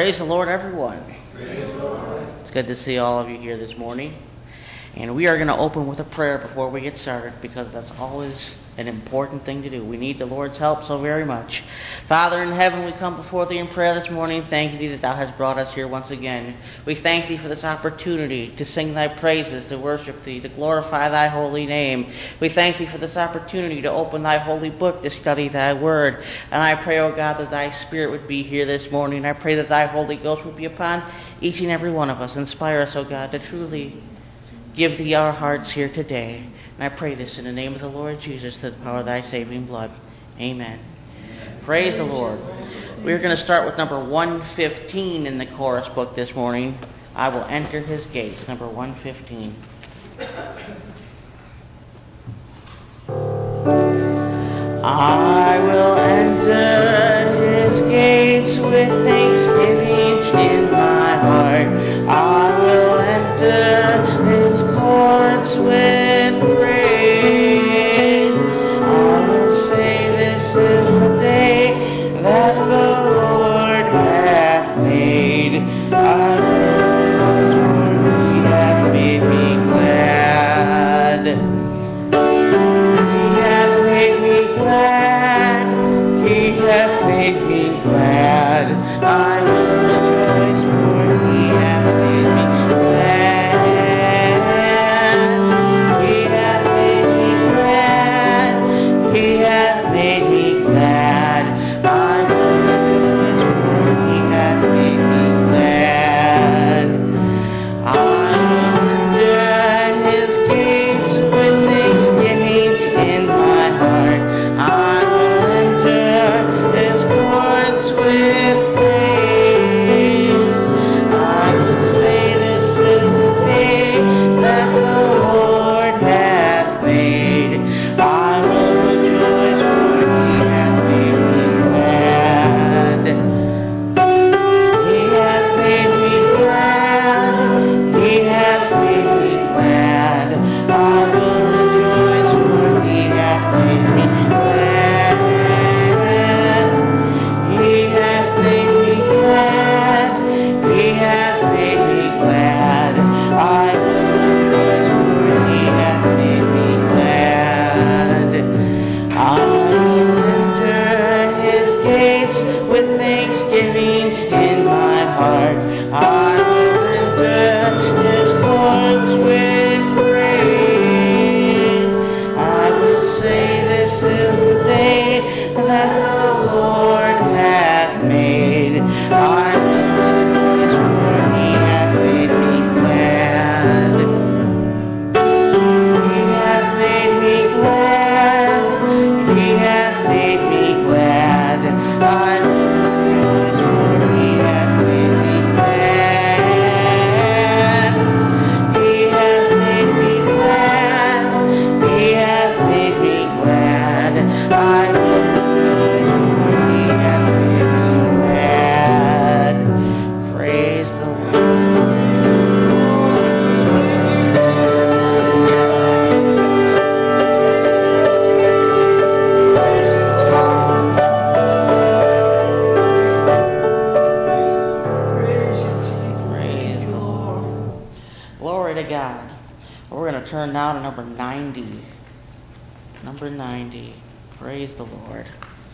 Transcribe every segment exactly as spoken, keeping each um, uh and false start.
Praise the Lord, everyone. Praise the Lord. It's good to see all of you here this morning. And we are going to open with a prayer before we get started, because that's always an important thing to do. We need the Lord's help so very much. Father in heaven, we come before Thee in prayer this morning, thanking Thee that Thou hast brought us here once again. We thank Thee for this opportunity to sing Thy praises, to worship Thee, to glorify Thy holy name. We thank Thee for this opportunity to open Thy holy book, to study Thy word. And I pray, O God, that Thy Spirit would be here this morning. I pray that Thy Holy Ghost would be upon each and every one of us. Inspire us, O God, to truly give Thee our hearts here today. And I pray this in the name of the Lord Jesus, to the power of Thy saving blood. Amen. Amen. Praise the Lord. We're going to start with number one fifteen in the chorus book this morning. I will enter His gates, number one fifteen. I will enter His gates with thanksgiving in my heart. I will enter His courts with praise. I will say, this is the day that the Lord hath made. I will, for He hath made me glad. He hath made me glad. He hath made me glad. I will rejoice, for He hath made me glad. He hath made me glad. He hath made me glad. I will rejoice, for He hath made me glad. I will enter His gates with thanksgiving in my heart. I will enter His courts with praise. I will say, this is the day that the Lord hath made. I will rejoice, for He hath made me glad. He hath made me glad. He hath made me glad. I will rejoice, for He hath made me glad. He hath made me glad. He hath made me glad. I will rejoice, for He hath made me glad. I will enter His gates with thanksgiving in my heart. I will enter His courts with praise. I will say, this is the day that the Lord hath made. I will rejoice, for He hath made me glad. He hath made me glad. He hath made me glad. I will rejoice, for He hath made me glad. He hath made me glad. He hath made me glad. I will rejoice, for He hath made me glad. Praise the Lord. Praise the Lord. Glory to God. We're going to turn now to number ninety. Number ninety. Praise the Lord.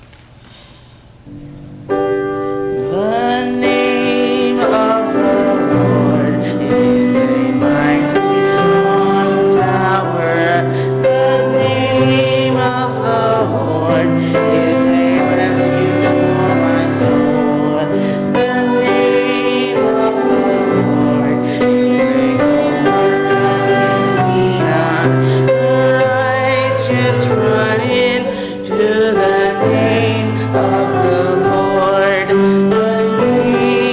The name of the Lord is a mighty strong tower. The name of the Lord is a refuge for my soul. The name of the Lord is a fortress to lean on. The righteous run into the name of the Lord. The name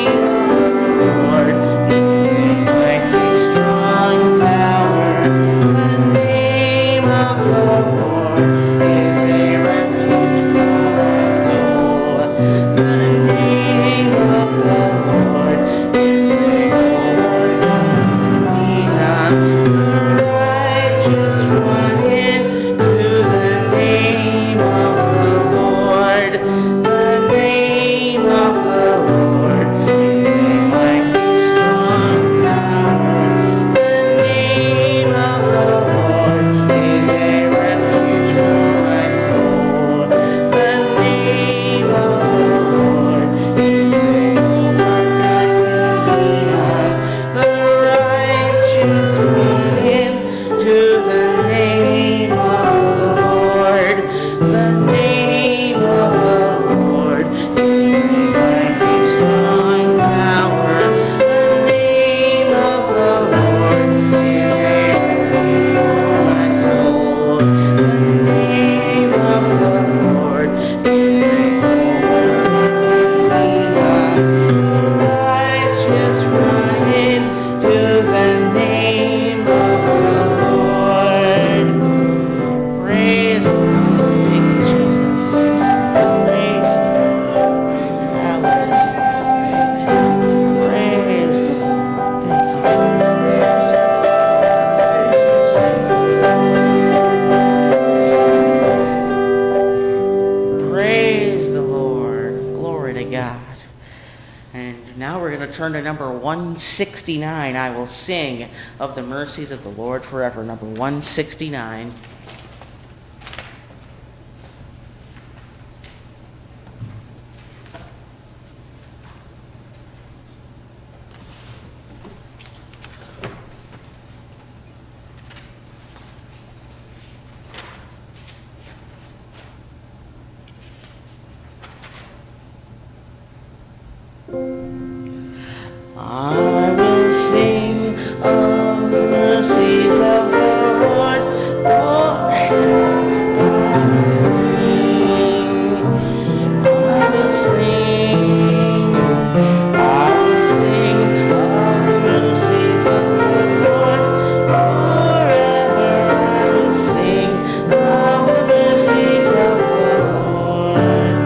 turn to number one sixty-nine. I will sing of the mercies of the Lord forever. Number one sixty-nine. I will sing of the mercies of the Lord forever. I will sing, I will sing, I will sing of the mercies of the Lord forever. I will sing of the mercies of the Lord.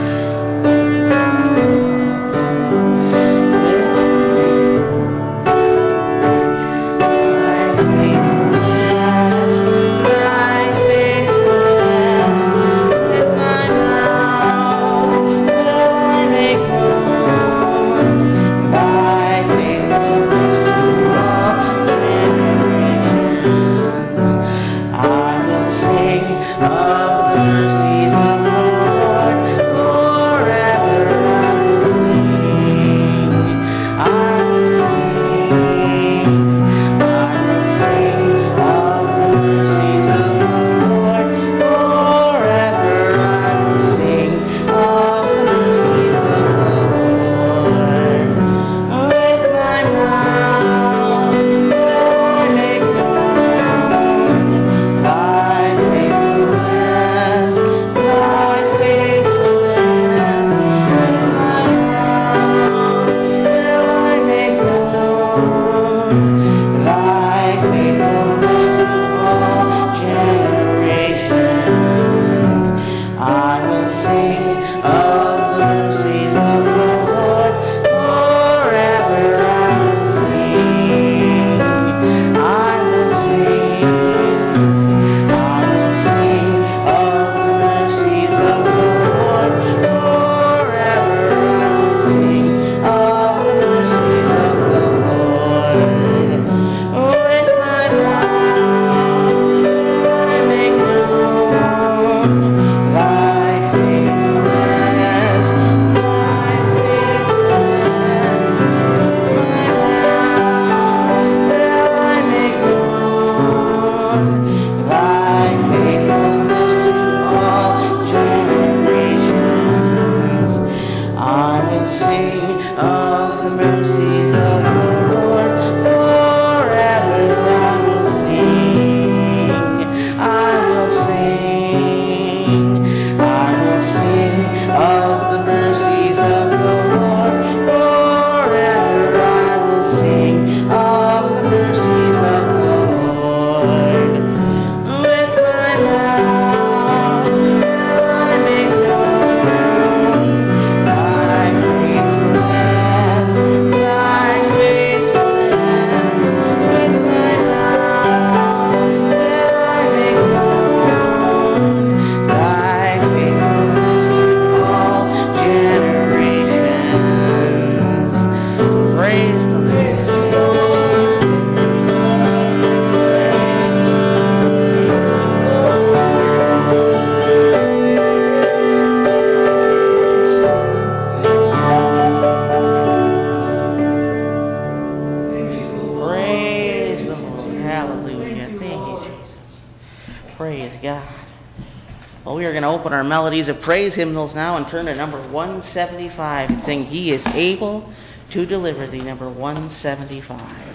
Open our melodies of praise hymnals now and turn to number one seventy-five and sing He is Able to Deliver Thee, number one seventy-five.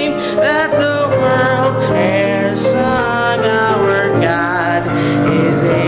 Is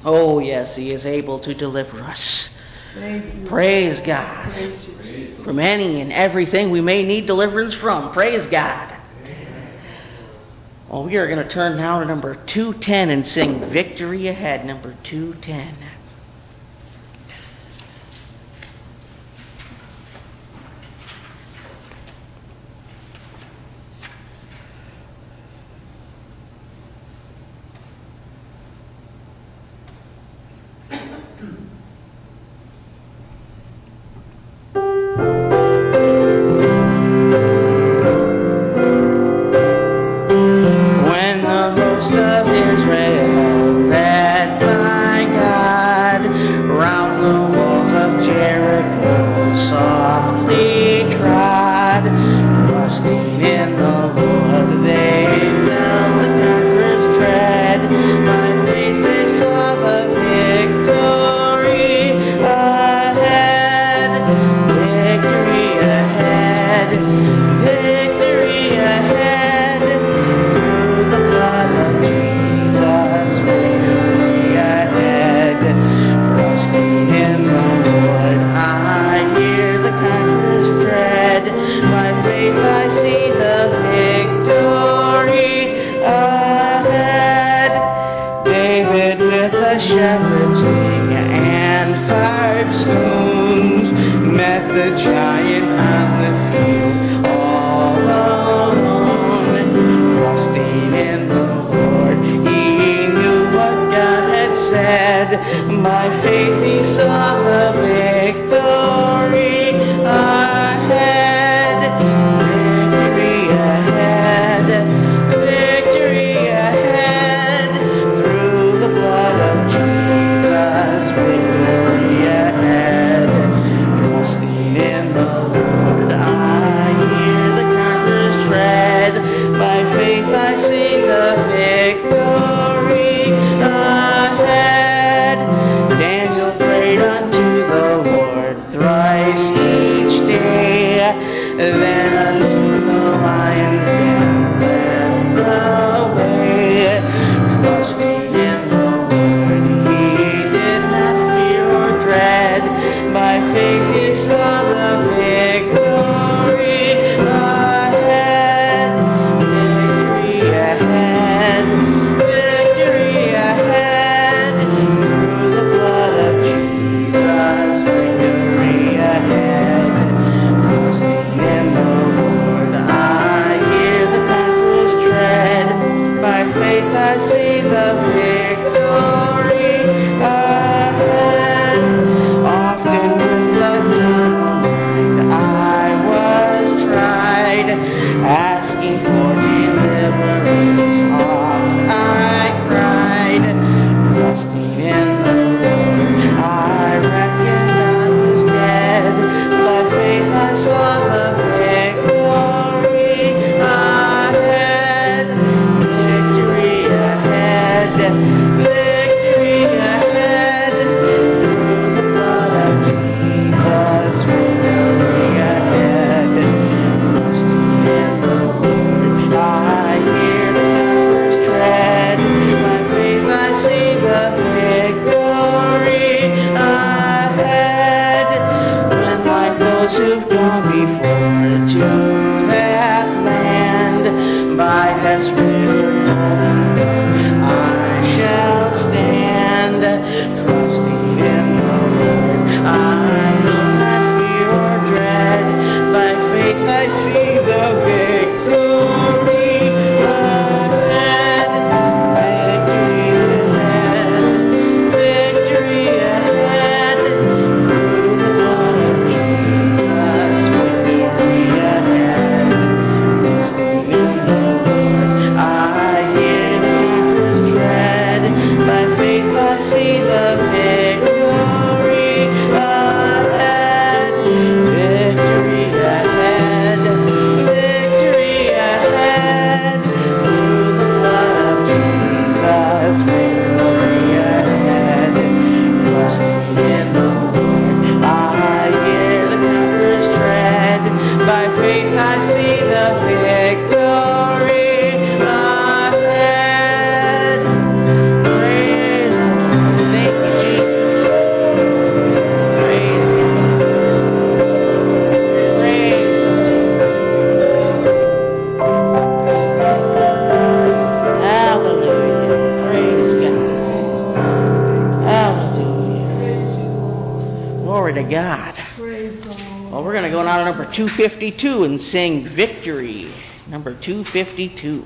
Oh, yes, He is able to deliver us. Praise God. From any and everything we may need deliverance from. Praise God. Well, we are going to turn now to number two ten and sing Victory Ahead, number two ten. to God. Praise the Lord. Well, we're going to go now to number two fifty-two and sing Victory. Number two fifty-two.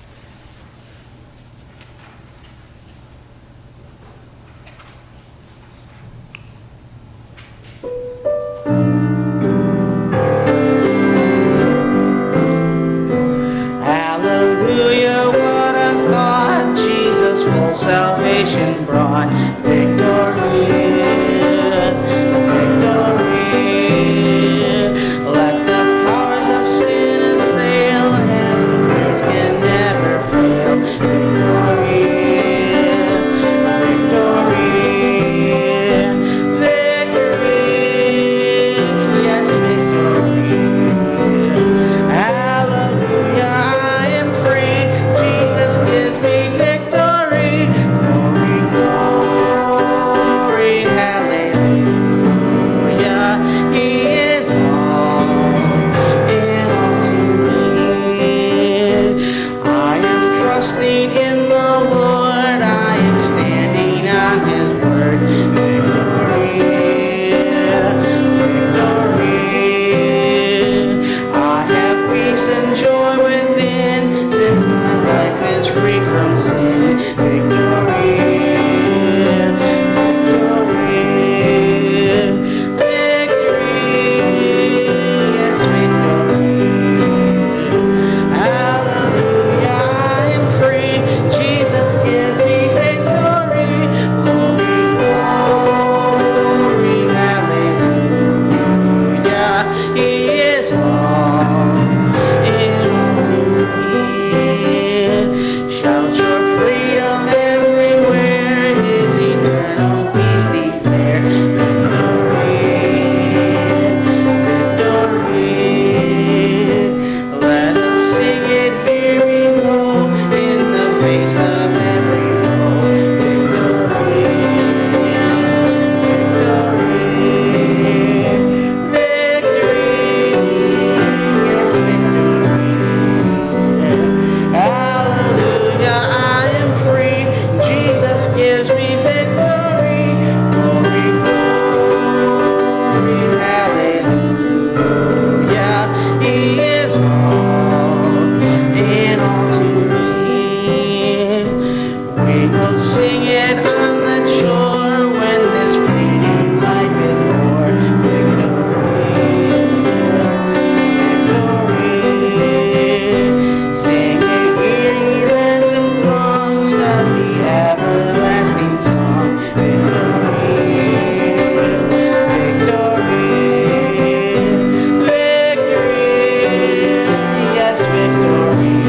Hallelujah, what a thought, Jesus full salvation brought. Victory, victory, let the powers of sin assail, heaven's grace can never fail. Victory, victory, victory, yes, victory. Hallelujah, I am free. Jesus gives me victory. Glory, glory, hallelujah. He is all in all to me. I am trusting in the Lord. I am standing on His word. Victory, victory. I have peace and joy within, since my life is free from sin. Victory, victory, victory, yes, victory. Hallelujah, I am free. Jesus gives me victory. Glory, glory, hallelujah. He is all in all to me. Shout your freedom everywhere. His eternal peace declare. Victory, victory. Let us sing it, here we go, in the face of every foe. Victory, victory, yes, victory. Hallelujah, I am free. Jesus gives me victory. Glory, glory, hallelujah. He is all in all to me. We will sing it on the shore when this fleeting life is o'er. Victory, victory. Sing it, hear ye ransom throngs, of the everlasting song. Victory, victory, victory, yes, victory.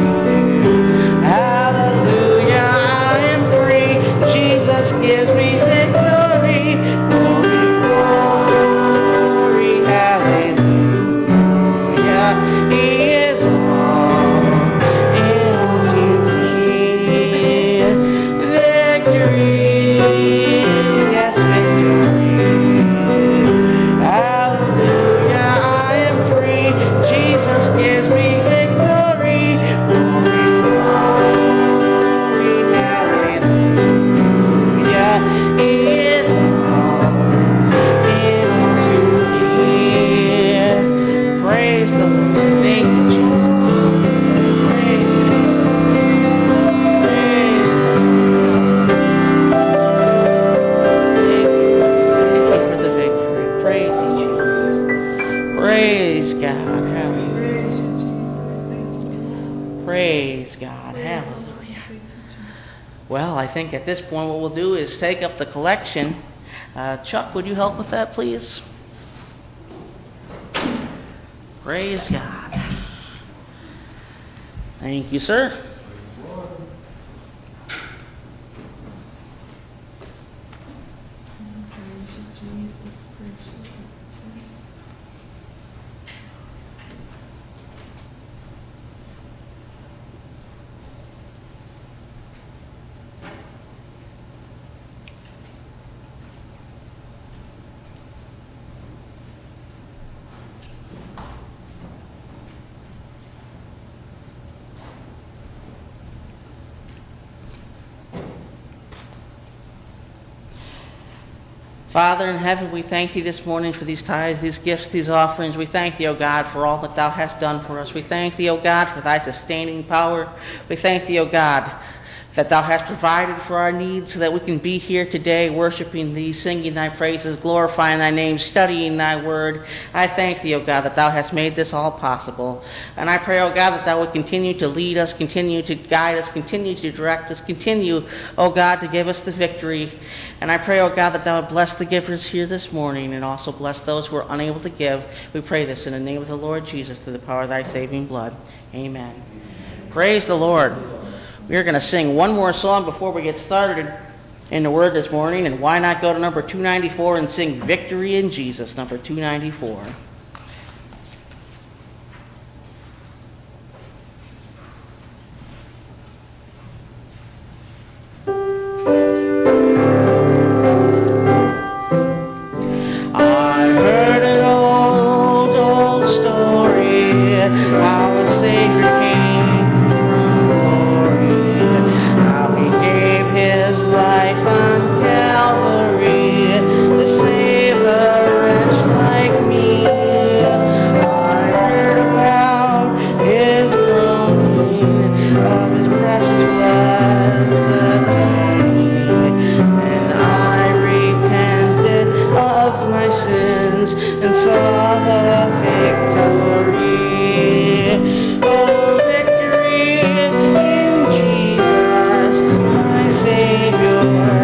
Hallelujah, I am free. Jesus gives me victory. Glory, glory, hallelujah. He is all in all to me. Victory, yes, victory. Hallelujah, I am free. Jesus gives me victory. Glory, glory, hallelujah. He is all in all to me. Praise the Lord. Thank you, Jesus. Praise the Lord. Praise the Lord. Thank you. Thank you for the victory. Praise you, Jesus. Praise God. Hallelujah. Praise God. Hallelujah. Well, I think at this point what we'll do is take up the collection. Uh, Chuck, would you help with that, please? Praise God. Thank you, sir. Praise you, Jesus. Praise you. Father in heaven, we thank thee this morning for these tithes, these gifts, these offerings. We thank thee, O God, for all that thou hast done for us. We thank thee, O God, for thy sustaining power. We thank thee, O God, that thou hast provided for our needs so that we can be here today worshiping thee, singing thy praises, glorifying thy name, studying thy word. I thank thee, O God, that thou hast made this all possible. And I pray, O God, that thou would continue to lead us, continue to guide us, continue to direct us, continue, O God, to give us the victory. And I pray, O God, that thou would bless the givers here this morning and also bless those who are unable to give. We pray this in the name of the Lord Jesus through the power of thy saving blood. Amen. Praise the Lord. We are going to sing one more song before we get started in the Word this morning, and why not go to number two ninety-four and sing Victory in Jesus, number two ninety-four. I heard an old, old story, how a Savior came from glory, how he gave his life on Calvary to save a wretch like me. I heard about his groaning, of his precious blood's atoning, and I repented of my sins and saw the victory. Oh, victory in Jesus, my Savior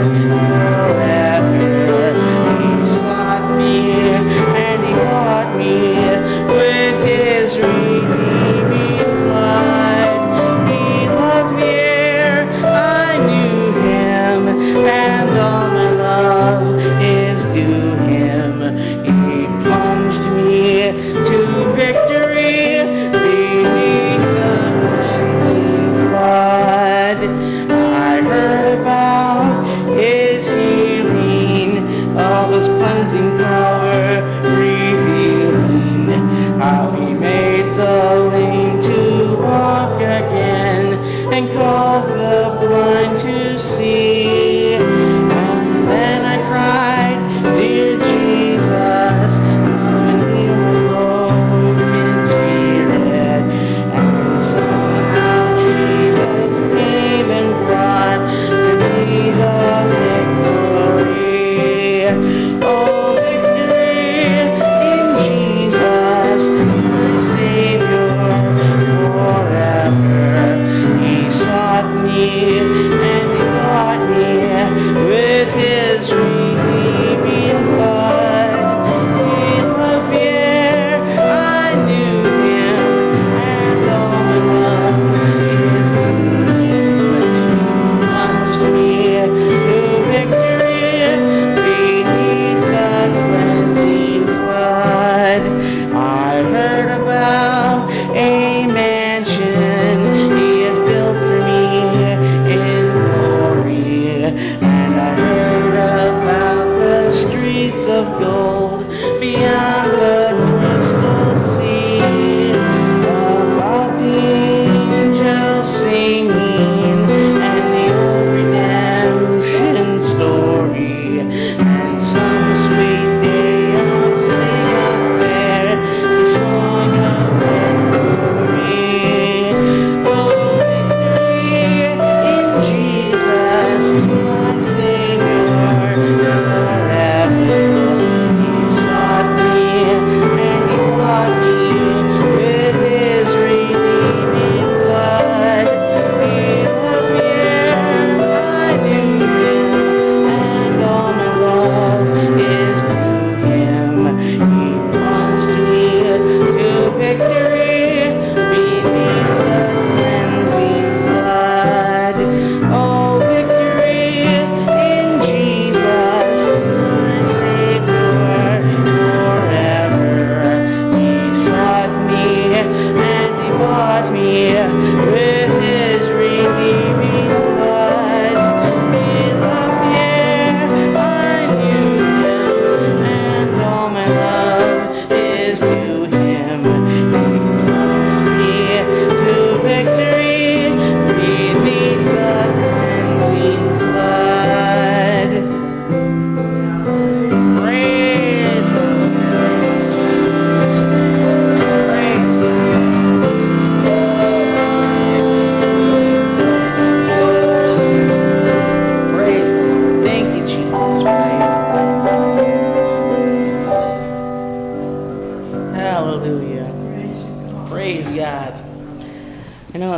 forever. He sought me and he bought me with his redeeming blood. He loved me ere I knew him, and all my love is due him. He plunged me to victory beneath the cleansing flood. I heard about his healing, of his cleansing power revealing, how he made the lame to walk again and caused the blind to see. And then I cried, dear Jesus, come and heal my broken spirit. And somehow Jesus came and brought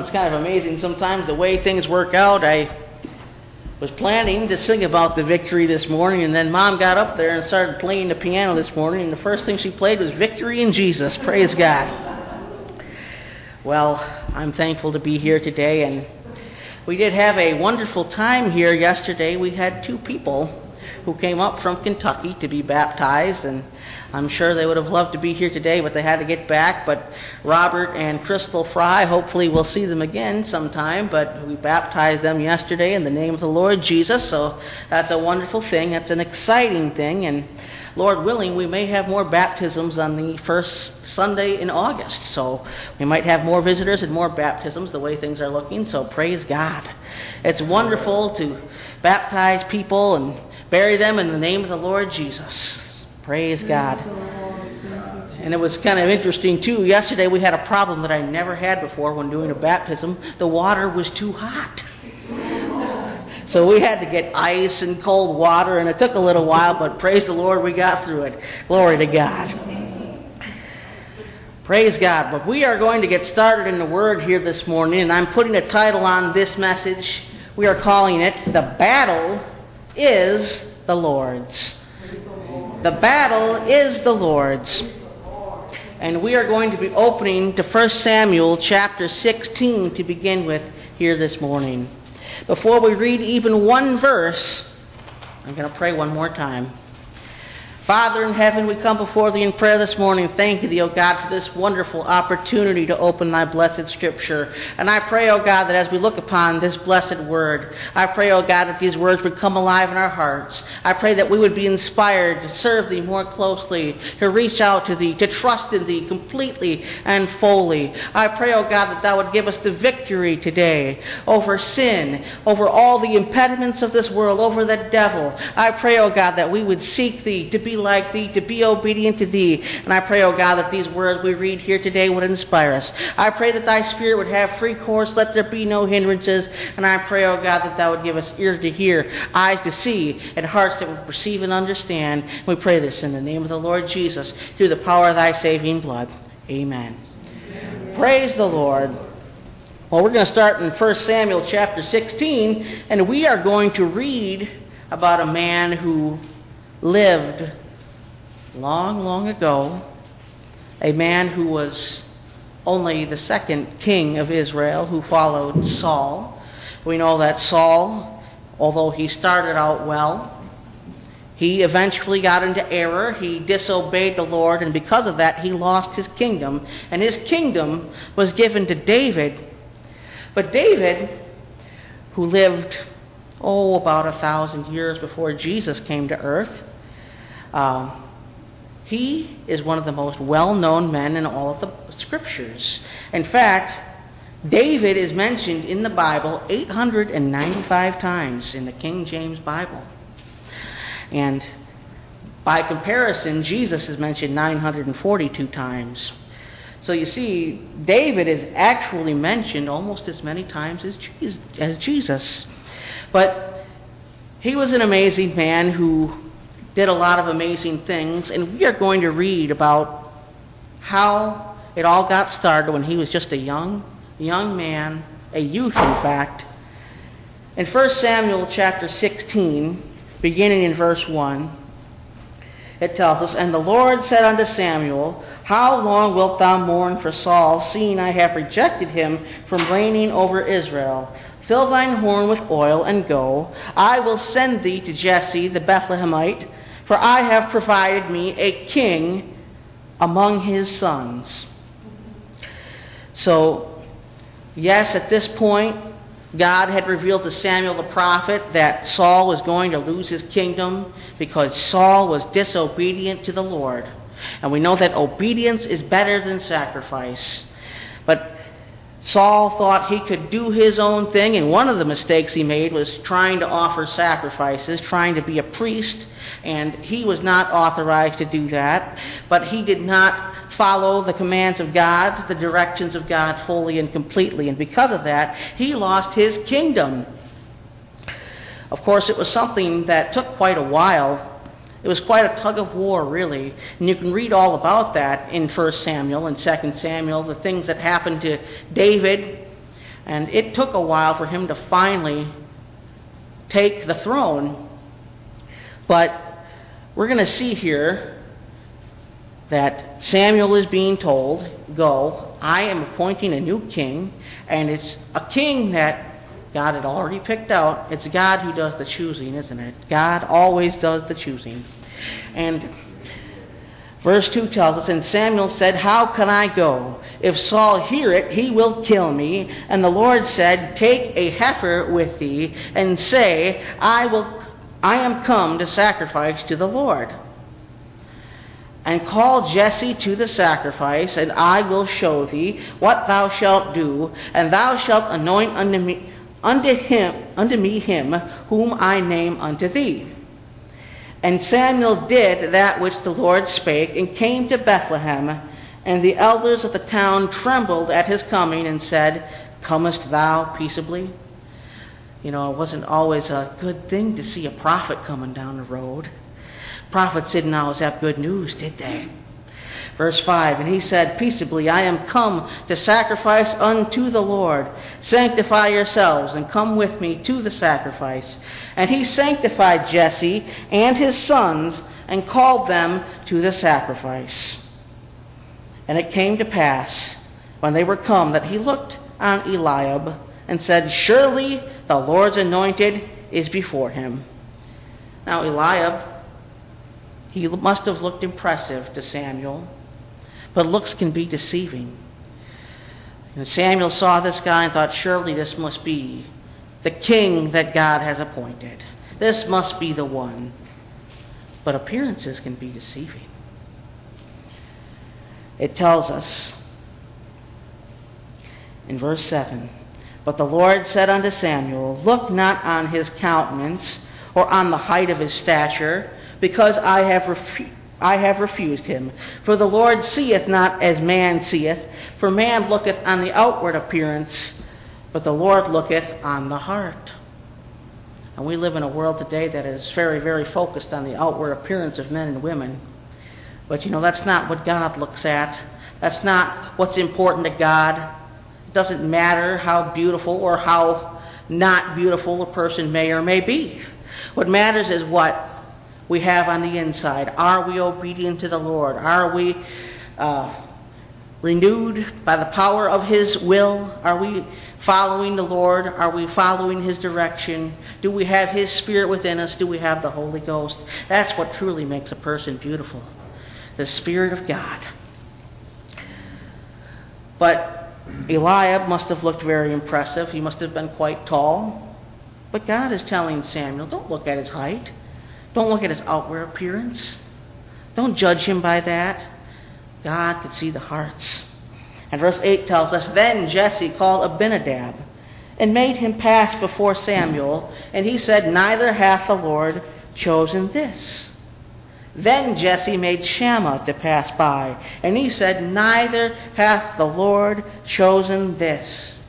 it's kind of amazing sometimes the way things work out. I was planning to sing about the victory this morning, and then Mom got up there and started playing the piano this morning, and the first thing she played was Victory in Jesus. Praise God. Well, I'm thankful to be here today, and we did have a wonderful time here yesterday. We had two people who came up from Kentucky to be baptized, and I'm sure they would have loved to be here today, but they had to get back. But Robert and Crystal Fry, hopefully we'll see them again sometime, but we baptized them yesterday in the name of the Lord Jesus, so that's a wonderful thing. That's an exciting thing, and Lord willing, we may have more baptisms on the first Sunday in August, so we might have more visitors and more baptisms the way things are looking, so praise God. It's wonderful to baptize people and bury them in the name of the Lord Jesus. Praise God. And it was kind of interesting, too. Yesterday we had a problem that I never had before when doing a baptism. The water was too hot. So we had to get ice and cold water, and it took a little while, but praise the Lord, we got through it. Glory to God. Praise God. But we are going to get started in the Word here this morning, and I'm putting a title on this message. We are calling it, The Battle is the Lord's. The battle is the Lord's. And we are going to be opening to First Samuel chapter sixteen to begin with here this morning. Before we read even one verse, I'm going to pray one more time. Father in heaven, we come before thee in prayer this morning. Thank you, O God, for this wonderful opportunity to open thy blessed scripture. And I pray, O God, that as we look upon this blessed word, I pray, O God, that these words would come alive in our hearts. I pray that we would be inspired to serve thee more closely, to reach out to thee, to trust in thee completely and fully. I pray, O God, that thou would give us the victory today over sin, over all the impediments of this world, over the devil. I pray, O God, that we would seek thee to be like thee, to be obedient to thee. And I pray, O God, that these words we read here today would inspire us. I pray that thy Spirit would have free course, let there be no hindrances. And I pray, O God, that thou would give us ears to hear, eyes to see, and hearts that would perceive and understand. We pray this in the name of the Lord Jesus, through the power of thy saving blood. Amen. Amen. Praise the Lord. Well, we're going to start in First Samuel chapter sixteen, and we are going to read about a man who lived long, long ago, a man who was only the second king of Israel who followed Saul. We know that Saul, although he started out well, he eventually got into error. He disobeyed the Lord, and because of that, he lost his kingdom. And his kingdom was given to David. But David, who lived, oh, about a thousand years before Jesus came to earth, uh, he is one of the most well-known men in all of the scriptures. In fact, David is mentioned in the Bible eight hundred ninety-five times in the King James Bible. And by comparison, Jesus is mentioned nine hundred forty-two times. So you see, David is actually mentioned almost as many times as Jesus. But he was an amazing man who did a lot of amazing things, and we are going to read about how it all got started when he was just a young, young man, a youth in fact. In First Samuel chapter sixteen, beginning in verse one, it tells us, And the Lord said unto Samuel, How long wilt thou mourn for Saul, seeing I have rejected him from reigning over Israel? Fill thine horn with oil, and go. I will send thee to Jesse the Bethlehemite, for I have provided me a king among his sons. So, yes, at this point, God had revealed to Samuel the prophet that Saul was going to lose his kingdom because Saul was disobedient to the Lord. And we know that obedience is better than sacrifice. But Saul thought he could do his own thing, and one of the mistakes he made was trying to offer sacrifices, trying to be a priest, and he was not authorized to do that. But he did not follow the commands of God, the directions of God fully and completely, and because of that, he lost his kingdom. Of course, it was something that took quite a while. It was quite a tug of war, really. And you can read all about that in First Samuel and Second Samuel, the things that happened to David And it took a while for him to finally take the throne. But we're going to see here that Samuel is being told, go, I am appointing a new king, and it's a king that God had already picked out. It's God who does the choosing, isn't it? God always does the choosing. And verse two tells us, and Samuel said, how can I go? If Saul hear it, he will kill me. And the Lord said, take a heifer with thee, and say, I will, I am come to sacrifice to the Lord. And call Jesse to the sacrifice, and I will show thee what thou shalt do, and thou shalt anoint unto me, unto him, unto me him whom I name unto thee. And Samuel did that which the Lord spake, and came to Bethlehem. And the elders of the town trembled at his coming, and said, comest thou peaceably? You know, it wasn't always a good thing to see a prophet coming down the road. Prophets didn't always have good news, did they? Verse five, and he said, peaceably, I am come to sacrifice unto the Lord. Sanctify yourselves, and come with me to the sacrifice. And he sanctified Jesse and his sons, and called them to the sacrifice. And it came to pass, when they were come, that he looked on Eliab, and said, surely the Lord's anointed is before him. Now Eliab, he must have looked impressive to Samuel, but looks can be deceiving. And Samuel saw this guy and thought, surely this must be the king that God has appointed. This must be the one. But appearances can be deceiving. It tells us in verse seven, but the Lord said unto Samuel, look not on his countenance, or on the height of his stature, because I have refu- I have refused him. For the Lord seeth not as man seeth, for man looketh on the outward appearance, but the Lord looketh on the heart. And we live in a world today that is very, very focused on the outward appearance of men and women. But you know, that's not what God looks at. That's not what's important to God. It doesn't matter how beautiful or how not beautiful a person may or may be. What matters is what we have on the inside. Are we obedient to the Lord? Are we uh, renewed by the power of his will? Are we following the Lord? Are we following his direction? Do we have his Spirit within us? Do we have the Holy Ghost? That's what truly makes a person beautiful. The Spirit of God. But Eliab must have looked very impressive. He must have been quite tall. But God is telling Samuel, don't look at his height. Don't look at his outward appearance. Don't judge him by that. God could see the hearts. And verse eight tells us, then Jesse called Abinadab, and made him pass before Samuel. And he said, neither hath the Lord chosen this. Then Jesse made Shammah to pass by. And he said, neither hath the Lord chosen this.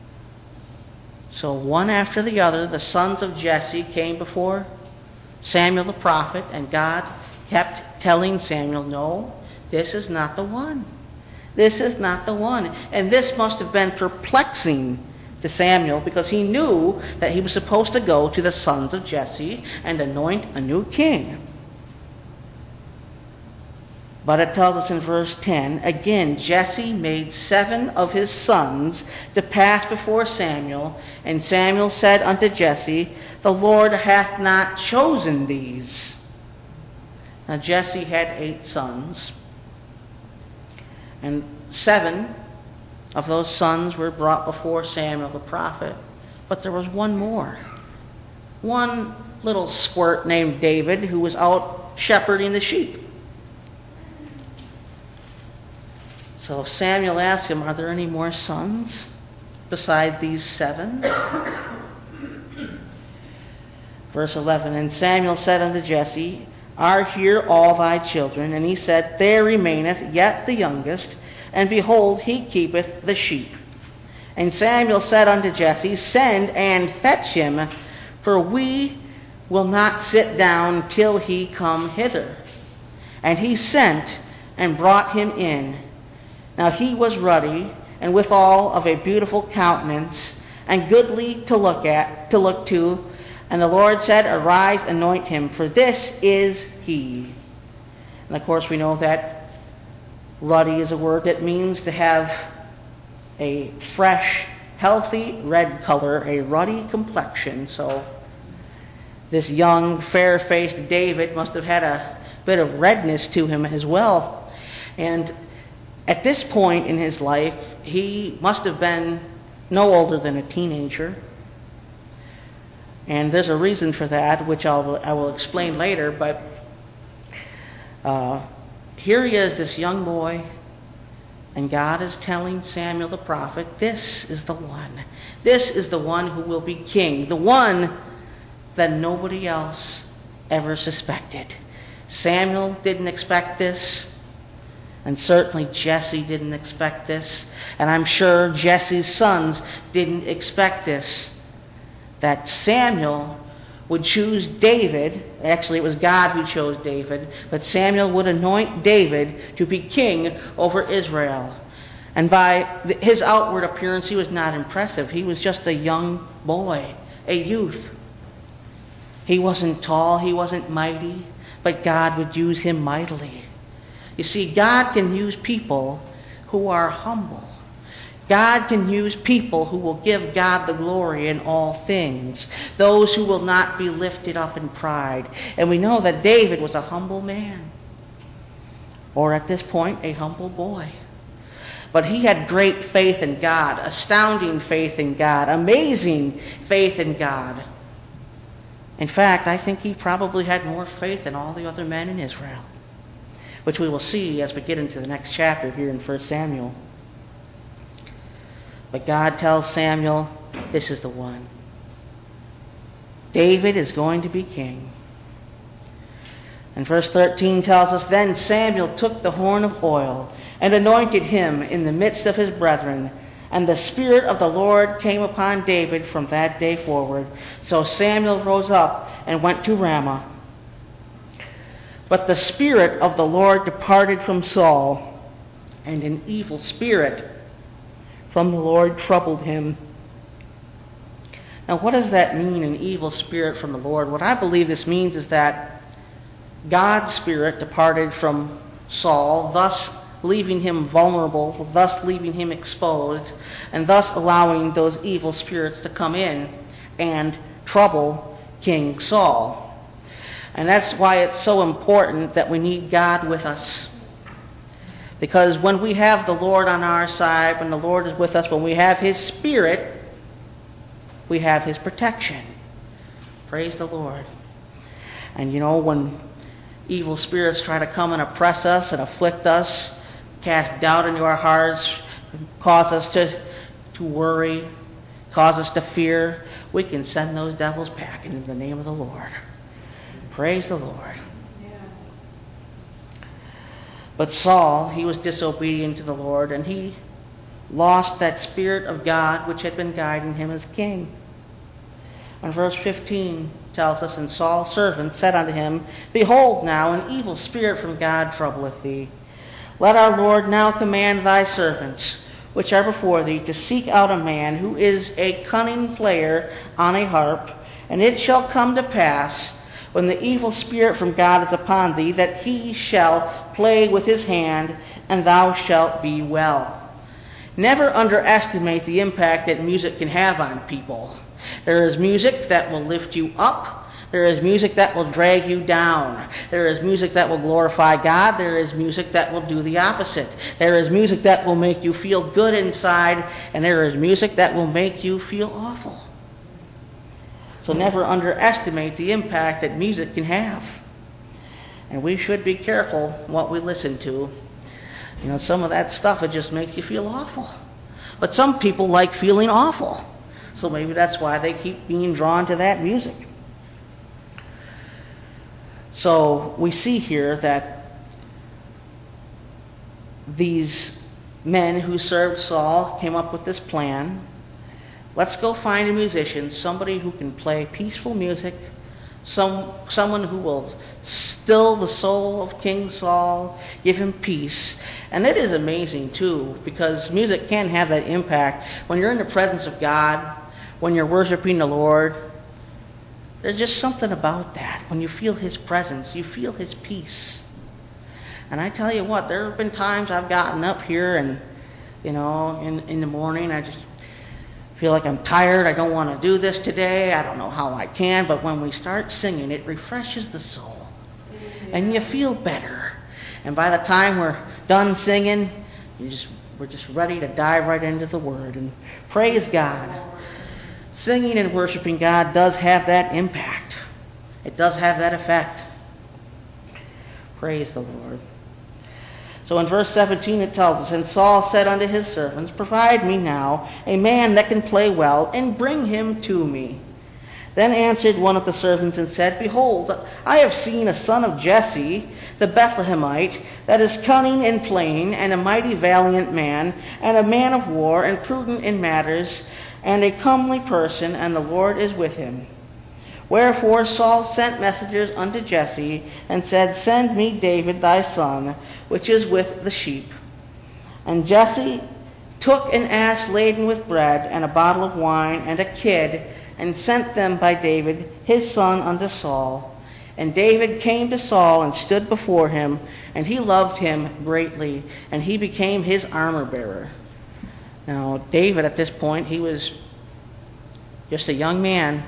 So one after the other, the sons of Jesse came before Samuel the prophet, and God kept telling Samuel, no, this is not the one. This is not the one. And this must have been perplexing to Samuel, because he knew that he was supposed to go to the sons of Jesse and anoint a new king. But it tells us in verse ten, again, Jesse made seven of his sons to pass before Samuel. And Samuel said unto Jesse, the Lord hath not chosen these. Now Jesse had eight sons. And seven of those sons were brought before Samuel the prophet. But there was one more. One little squirt named David, who was out shepherding the sheep. So Samuel asked him, are there any more sons beside these seven? Verse eleven, and Samuel said unto Jesse, are here all thy children? And he said, there remaineth yet the youngest, and behold, he keepeth the sheep. And Samuel said unto Jesse, send and fetch him, for we will not sit down till he come hither. And he sent and brought him in. Now he was ruddy, and withal of a beautiful countenance, and goodly to look at, to look to. And the Lord said, Arise, anoint him, for this is he. And of course we know that ruddy is a word that means to have a fresh, healthy red color, a ruddy complexion. So this young, fair-faced David must have had a bit of redness to him as well. And at this point in his life, he must have been no older than a teenager. And there's a reason for that, which I'll, I will explain later. But uh, here he is, this young boy, and God is telling Samuel the prophet, this is the one. This is the one who will be king. The one that nobody else ever suspected. Samuel didn't expect this. And certainly Jesse didn't expect this. And I'm sure Jesse's sons didn't expect this. That Samuel would choose David. Actually, it was God who chose David. But Samuel would anoint David to be king over Israel. And by his outward appearance, he was not impressive. He was just a young boy, a youth. He wasn't tall, he wasn't mighty, but God would use him mightily. You see, God can use people who are humble. God can use people who will give God the glory in all things. Those who will not be lifted up in pride. And we know that David was a humble man. Or at this point, a humble boy. But he had great faith in God, astounding faith in God, amazing faith in God. In fact, I think he probably had more faith than all the other men in Israel, which we will see as we get into the next chapter here in First Samuel. But God tells Samuel, this is the one. David is going to be king. And verse thirteen tells us, Then Samuel took the horn of oil and anointed him in the midst of his brethren. And the Spirit of the Lord came upon David from that day forward. So Samuel rose up and went to Ramah. But the Spirit of the Lord departed from Saul, and an evil spirit from the Lord troubled him. Now, what does that mean, an evil spirit from the Lord? What I believe this means is that God's Spirit departed from Saul, thus leaving him vulnerable, thus leaving him exposed, and thus allowing those evil spirits to come in and trouble King Saul. And that's why it's so important that we need God with us. Because when we have the Lord on our side, when the Lord is with us, when we have His Spirit, we have His protection. Praise the Lord. And you know, when evil spirits try to come and oppress us and afflict us, cast doubt into our hearts, cause us to, to worry, cause us to fear, we can send those devils back into the name of the Lord. Praise the Lord. Yeah. But Saul, he was disobedient to the Lord, and he lost that Spirit of God which had been guiding him as king. And verse fifteen tells us, And Saul's servant said unto him, Behold now, an evil spirit from God troubleth thee. Let our Lord now command thy servants, which are before thee, to seek out a man who is a cunning player on a harp, and it shall come to pass, when the evil spirit from God is upon thee, that he shall play with his hand, and thou shalt be well. Never underestimate the impact that music can have on people. There is music that will lift you up. There is music that will drag you down. There is music that will glorify God. There is music that will do the opposite. There is music that will make you feel good inside, and there is music that will make you feel awful. So never underestimate the impact that music can have. And we should be careful what we listen to. You know, some of that stuff, it just makes you feel awful. But some people like feeling awful. So maybe that's why they keep being drawn to that music. So we see here that these men who served Saul came up with this plan. Let's go find a musician, somebody who can play peaceful music, Some, someone who will still the soul of King Saul, give him peace. And it is amazing, too, because music can have that impact. When you're in the presence of God, when you're worshiping the Lord, there's just something about that. When you feel His presence, you feel His peace. And I tell you what, there have been times I've gotten up here and, you know, in, in the morning, I just feel like I'm tired. I don't want to do this today. I don't know how I can. But when we start singing, it refreshes the soul. And you feel better. And by the time we're done singing, you just we're just ready to dive right into the Word. And praise God. Singing and worshiping God does have that impact. It does have that effect. Praise the Lord. So in verse seventeen it tells us, "And Saul said unto his servants, Provide me now a man that can play well, and bring him to me. Then answered one of the servants and said, Behold, I have seen a son of Jesse, the Bethlehemite, that is cunning in playing, and a mighty valiant man, and a man of war, and prudent in matters, and a comely person, and the Lord is with him. Wherefore Saul sent messengers unto Jesse, and said, Send me David thy son, which is with the sheep. And Jesse took an ass laden with bread, and a bottle of wine, and a kid, and sent them by David his son unto Saul. And David came to Saul, and stood before him, and he loved him greatly, and he became his armor-bearer." Now, David at this point, he was just a young man,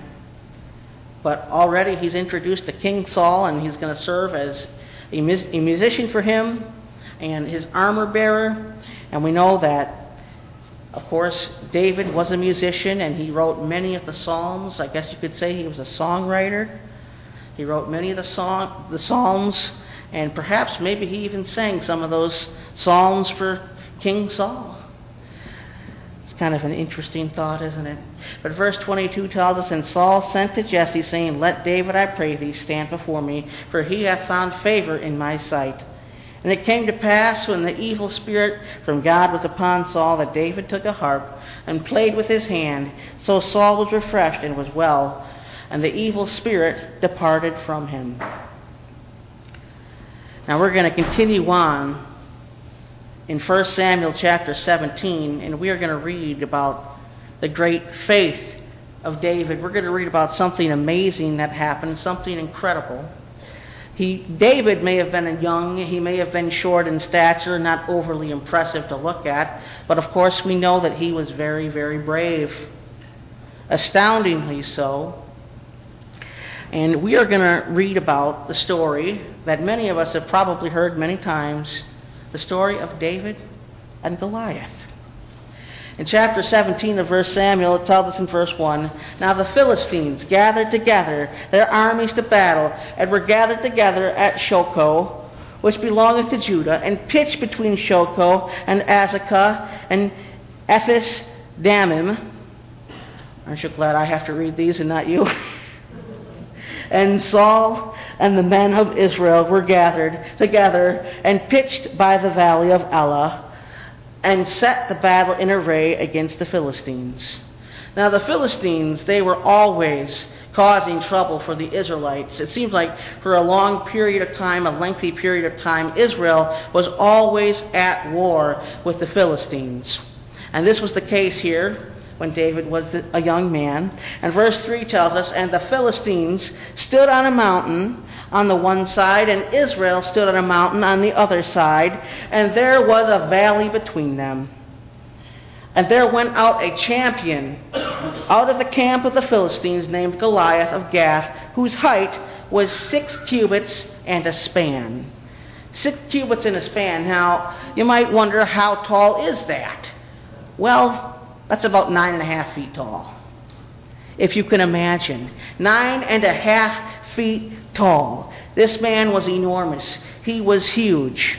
but already he's introduced to King Saul, and he's going to serve as a, mus- a musician for him and his armor bearer. And we know that, of course, David was a musician, and he wrote many of the Psalms. I guess you could say he was a songwriter. He wrote many of the, song- the Psalms, and perhaps maybe he even sang some of those Psalms for King Saul. It's kind of an interesting thought, isn't it? But verse twenty-two tells us, "And Saul sent to Jesse, saying, Let David, I pray thee, stand before me, for he hath found favor in my sight. And it came to pass, when the evil spirit from God was upon Saul, that David took a harp, and played with his hand. So Saul was refreshed, and was well, and the evil spirit departed from him." Now we're going to continue on in First Samuel chapter seventeen, and we are going to read about the great faith of David. We're going to read about something amazing that happened, something incredible. He, David may have been young, he may have been short in stature, not overly impressive to look at, but of course we know that he was very, very brave, astoundingly so. And we are going to read about the story that many of us have probably heard many times, the story of David and Goliath. In chapter seventeen of First Samuel, it tells us in verse one, "Now the Philistines gathered together their armies to battle, and were gathered together at Shochoh, which belongeth to Judah, and pitched between Shochoh and Azekah and Ephes Dammim." Aren't you glad I have to read these and not you? "And Saul and the men of Israel were gathered together and pitched by the valley of Elah, and set the battle in array against the Philistines." Now the Philistines, they were always causing trouble for the Israelites. It seems like for a long period of time, a lengthy period of time, Israel was always at war with the Philistines. And this was the case here when David was a young man. And verse three tells us, "And the Philistines stood on a mountain on the one side, and Israel stood on a mountain on the other side, and there was a valley between them. And there went out a champion out of the camp of the Philistines, named Goliath of Gath, whose height was six cubits and a span." Six cubits and a span. Now, you might wonder, how tall is that? Well, that's about nine and a half feet tall. If you can imagine. Nine and a half feet tall. This man was enormous. He was huge.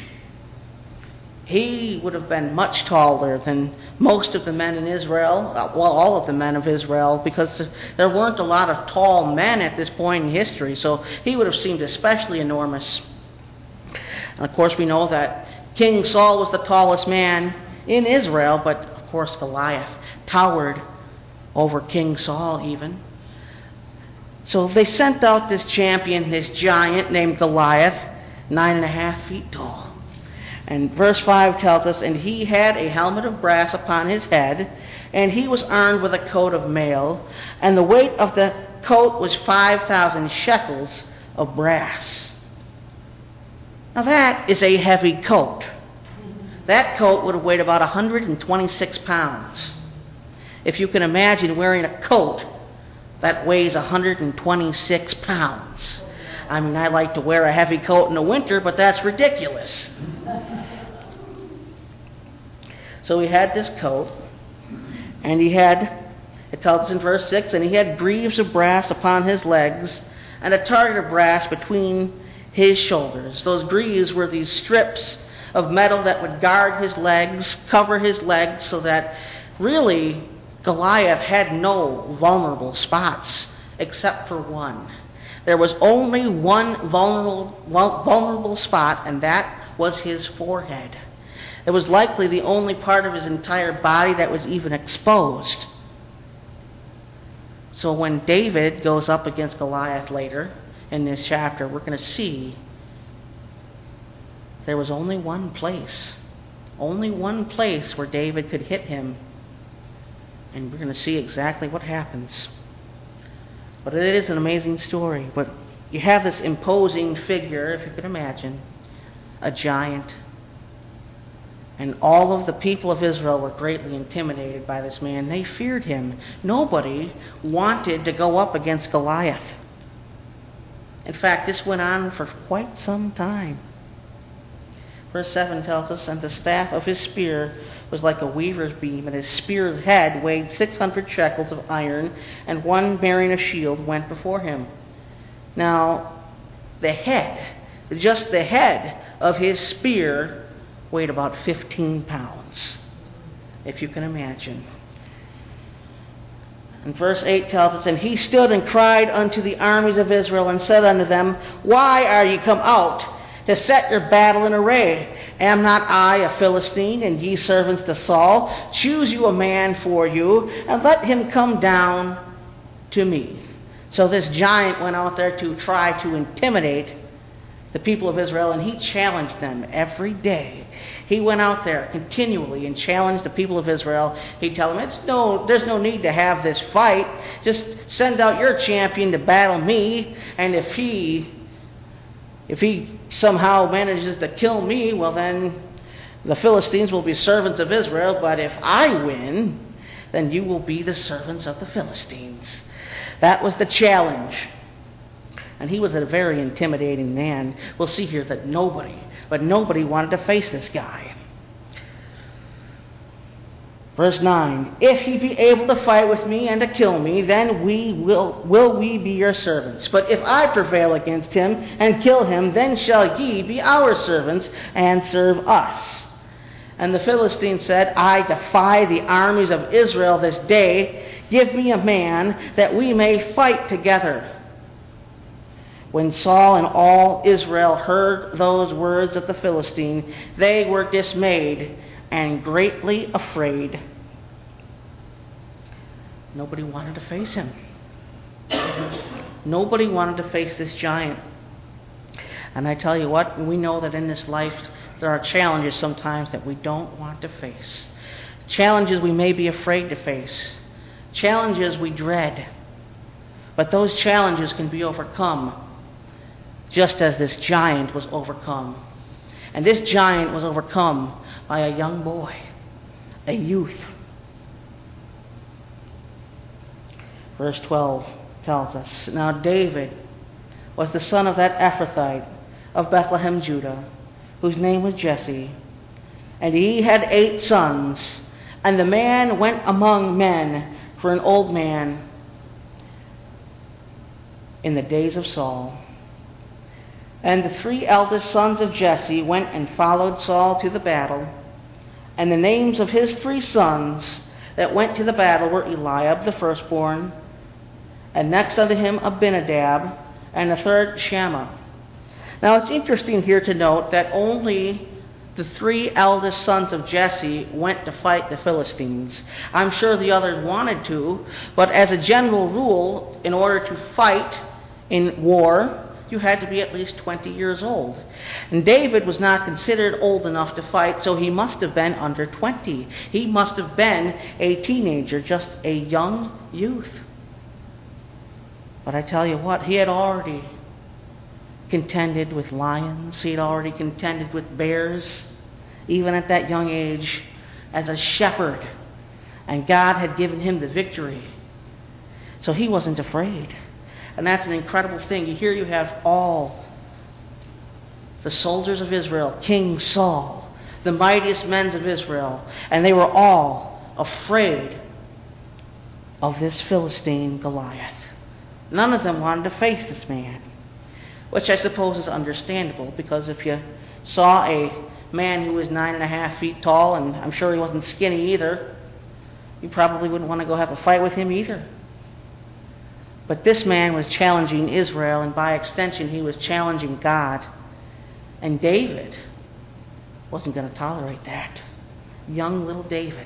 He would have been much taller than most of the men in Israel, well, all of the men of Israel, because there weren't a lot of tall men at this point in history, so he would have seemed especially enormous. And of course we know that King Saul was the tallest man in Israel, but of course Goliath towered over King Saul even. So they sent out this champion, this giant named Goliath, nine and a half feet tall. And verse five tells us, and he had a helmet of brass upon his head, and he was armed with a coat of mail, and the weight of the coat was five thousand shekels of brass. Now that is a heavy coat. That coat would have weighed about one hundred twenty-six pounds. If you can imagine wearing a coat that weighs one hundred twenty-six pounds. I mean, I like to wear a heavy coat in the winter, but that's ridiculous. So he had this coat, and he had, it tells us in verse six, and he had greaves of brass upon his legs, and a target of brass between his shoulders. Those greaves were these strips of metal that would guard his legs, cover his legs, so that really Goliath had no vulnerable spots except for one. There was only one vulnerable, vulnerable spot, and that was his forehead. It was likely the only part of his entire body that was even exposed. So when David goes up against Goliath later in this chapter, we're going to see there was only one place, only one place where David could hit him. And we're going to see exactly what happens. But it is an amazing story. But you have this imposing figure, if you can imagine, a giant. And all of the people of Israel were greatly intimidated by this man. They feared him. Nobody wanted to go up against Goliath. In fact, this went on for quite some time. Verse seven tells us, and the staff of his spear was like a weaver's beam, and his spear's head weighed six hundred shekels of iron, and one bearing a shield went before him. Now, the head, just the head of his spear weighed about fifteen pounds, if you can imagine. And verse eight tells us, and he stood and cried unto the armies of Israel, and said unto them, why are ye come out to set your battle in array? Am not I a Philistine, and ye servants to Saul? Choose you a man for you, and let him come down to me. So this giant went out there to try to intimidate the people of Israel, and he challenged them every day. He went out there continually and challenged the people of Israel. He'd tell them, it's no, there's no need to have this fight. Just send out your champion to battle me, and if he If he somehow manages to kill me, well then the Philistines will be servants of Israel, but if I win, then you will be the servants of the Philistines. That was the challenge. And he was a very intimidating man. We'll see here that nobody, but nobody wanted to face this guy. Verse nine, if he be able to fight with me and to kill me, then we will, will we be your servants. But if I prevail against him and kill him, then shall ye be our servants and serve us. And the Philistine said, I defy the armies of Israel this day. Give me a man that we may fight together. When Saul and all Israel heard those words of the Philistine, they were dismayed and greatly afraid. Nobody wanted to face him. Nobody wanted to face this giant. And I tell you what, we know that in this life there are challenges sometimes that we don't want to face. Challenges we may be afraid to face. Challenges we dread. But those challenges can be overcome, just as this giant was overcome. And this giant was overcome by a young boy, a youth. Verse twelve tells us, now David was the son of that Ephrathite of Bethlehem, Judah, whose name was Jesse. And he had eight sons, and the man went among men for an old man in the days of Saul. And the three eldest sons of Jesse went and followed Saul to the battle. And the names of his three sons that went to the battle were Eliab the firstborn, and next unto him Abinadab, and the third Shammah. Now it's interesting here to note that only the three eldest sons of Jesse went to fight the Philistines. I'm sure the others wanted to, but as a general rule, in order to fight in war, you had to be at least twenty years old. And David was not considered old enough to fight, so he must have been under twenty. He must have been a teenager, just a young youth. But I tell you what, he had already contended with lions. He had already contended with bears, even at that young age, as a shepherd. And God had given him the victory. So he wasn't afraid. And that's an incredible thing. Here you have all the soldiers of Israel, King Saul, the mightiest men of Israel, and they were all afraid of this Philistine Goliath. None of them wanted to face this man, which I suppose is understandable, because if you saw a man who was nine and a half feet tall, and I'm sure he wasn't skinny either, you probably wouldn't want to go have a fight with him either. But this man was challenging Israel, and by extension, he was challenging God. And David wasn't going to tolerate that. Young little David.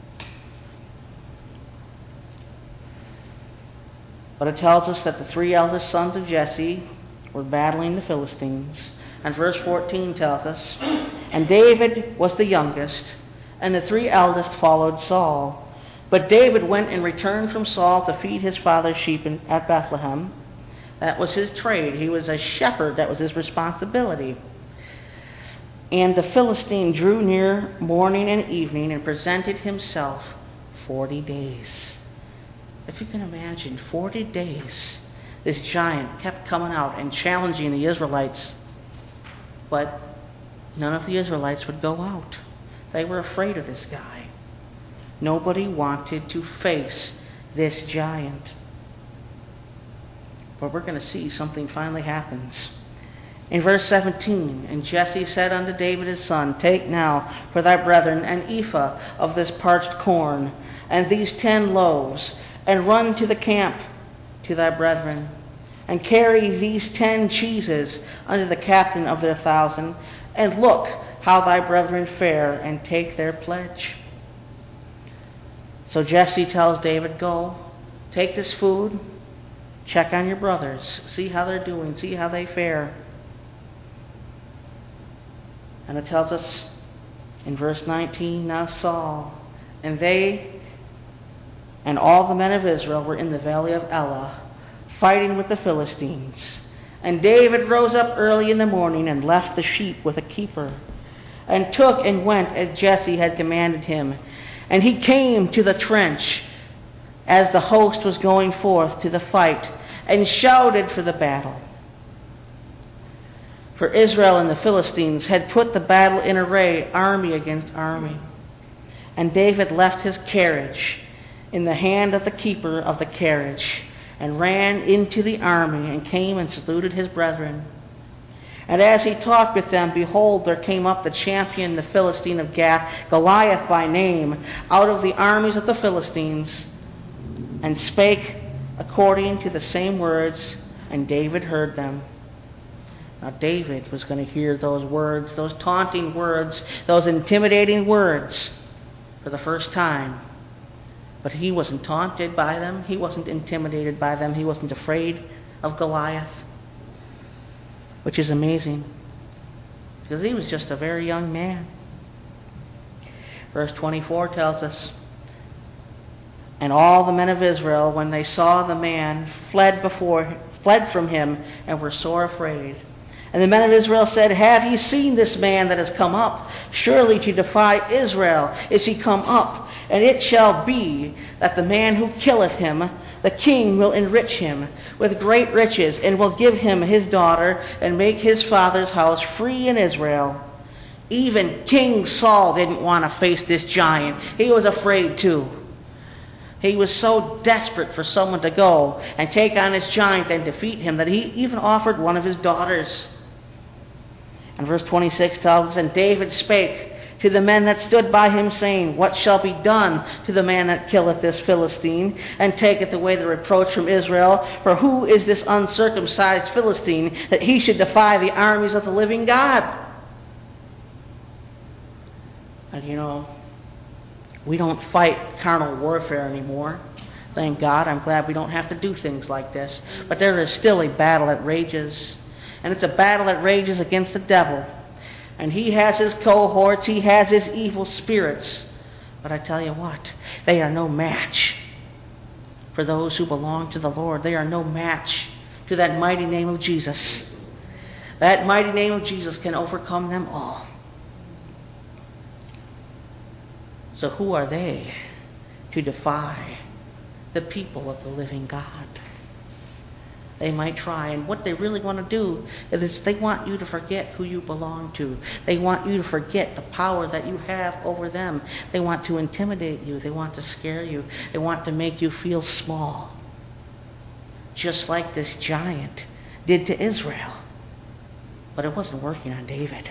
But it tells us that the three eldest sons of Jesse were battling the Philistines. And verse fourteen tells us, and David was the youngest, and the three eldest followed Saul. But David went and returned from Saul to feed his father's sheep in, at Bethlehem. That was his trade. He was a shepherd. That was his responsibility. And the Philistine drew near morning and evening and presented himself forty days. If you can imagine, forty days, this giant kept coming out and challenging the Israelites. But none of the Israelites would go out. They were afraid of this guy. Nobody wanted to face this giant. But we're going to see something finally happens. In verse seventeen, and Jesse said unto David his son, take now for thy brethren an ephah of this parched corn, and these ten loaves, and run to the camp to thy brethren, and carry these ten cheeses unto the captain of their thousand, and look how thy brethren fare, and take their pledge. So Jesse tells David, go, take this food, check on your brothers, see how they're doing, see how they fare. And it tells us in verse nineteen, now Saul and they and all the men of Israel were in the valley of Elah, fighting with the Philistines. And David rose up early in the morning and left the sheep with a keeper, and took and went as Jesse had commanded him. And he came to the trench as the host was going forth to the fight, and shouted for the battle. For Israel and the Philistines had put the battle in array, army against army. And David left his carriage in the hand of the keeper of the carriage, and ran into the army, and came and saluted his brethren. And as he talked with them, behold, there came up the champion, the Philistine of Gath, Goliath by name, out of the armies of the Philistines, and spake according to the same words, and David heard them. Now David was going to hear those words, those taunting words, those intimidating words for the first time. But he wasn't taunted by them. He wasn't intimidated by them. He wasn't afraid of Goliath. Which is amazing, because he was just a very young man. Verse twenty-four tells us, and all the men of Israel, when they saw the man, fled before, fled from him, and were sore afraid. And the men of Israel said, have ye seen this man that has come up? Surely to defy Israel is he come up. And it shall be that the man who killeth him, the king will enrich him with great riches, and will give him his daughter, and make his father's house free in Israel. Even King Saul didn't want to face this giant. He was afraid too. He was so desperate for someone to go and take on this giant and defeat him that he even offered one of his daughters. And verse twenty-six tells us, and David spake to the men that stood by him, saying, what shall be done to the man that killeth this Philistine, and taketh away the reproach from Israel? For who is this uncircumcised Philistine, that he should defy the armies of the living God? you know, we don't fight carnal warfare anymore. Thank God. I'm glad we don't have to do things like this. But there is still a battle that rages. And it's a battle that rages against the devil. And he has his cohorts. He has his evil spirits. But I tell you what, they are no match for those who belong to the Lord. They are no match to that mighty name of Jesus. That mighty name of Jesus can overcome them all. So who are they to defy the people of the living God? They might try, and what they really want to do is they want you to forget who you belong to. They want you to forget the power that you have over them. They want to intimidate you. They want to scare you. They want to make you feel small. Just like this giant did to Israel. But it wasn't working on David.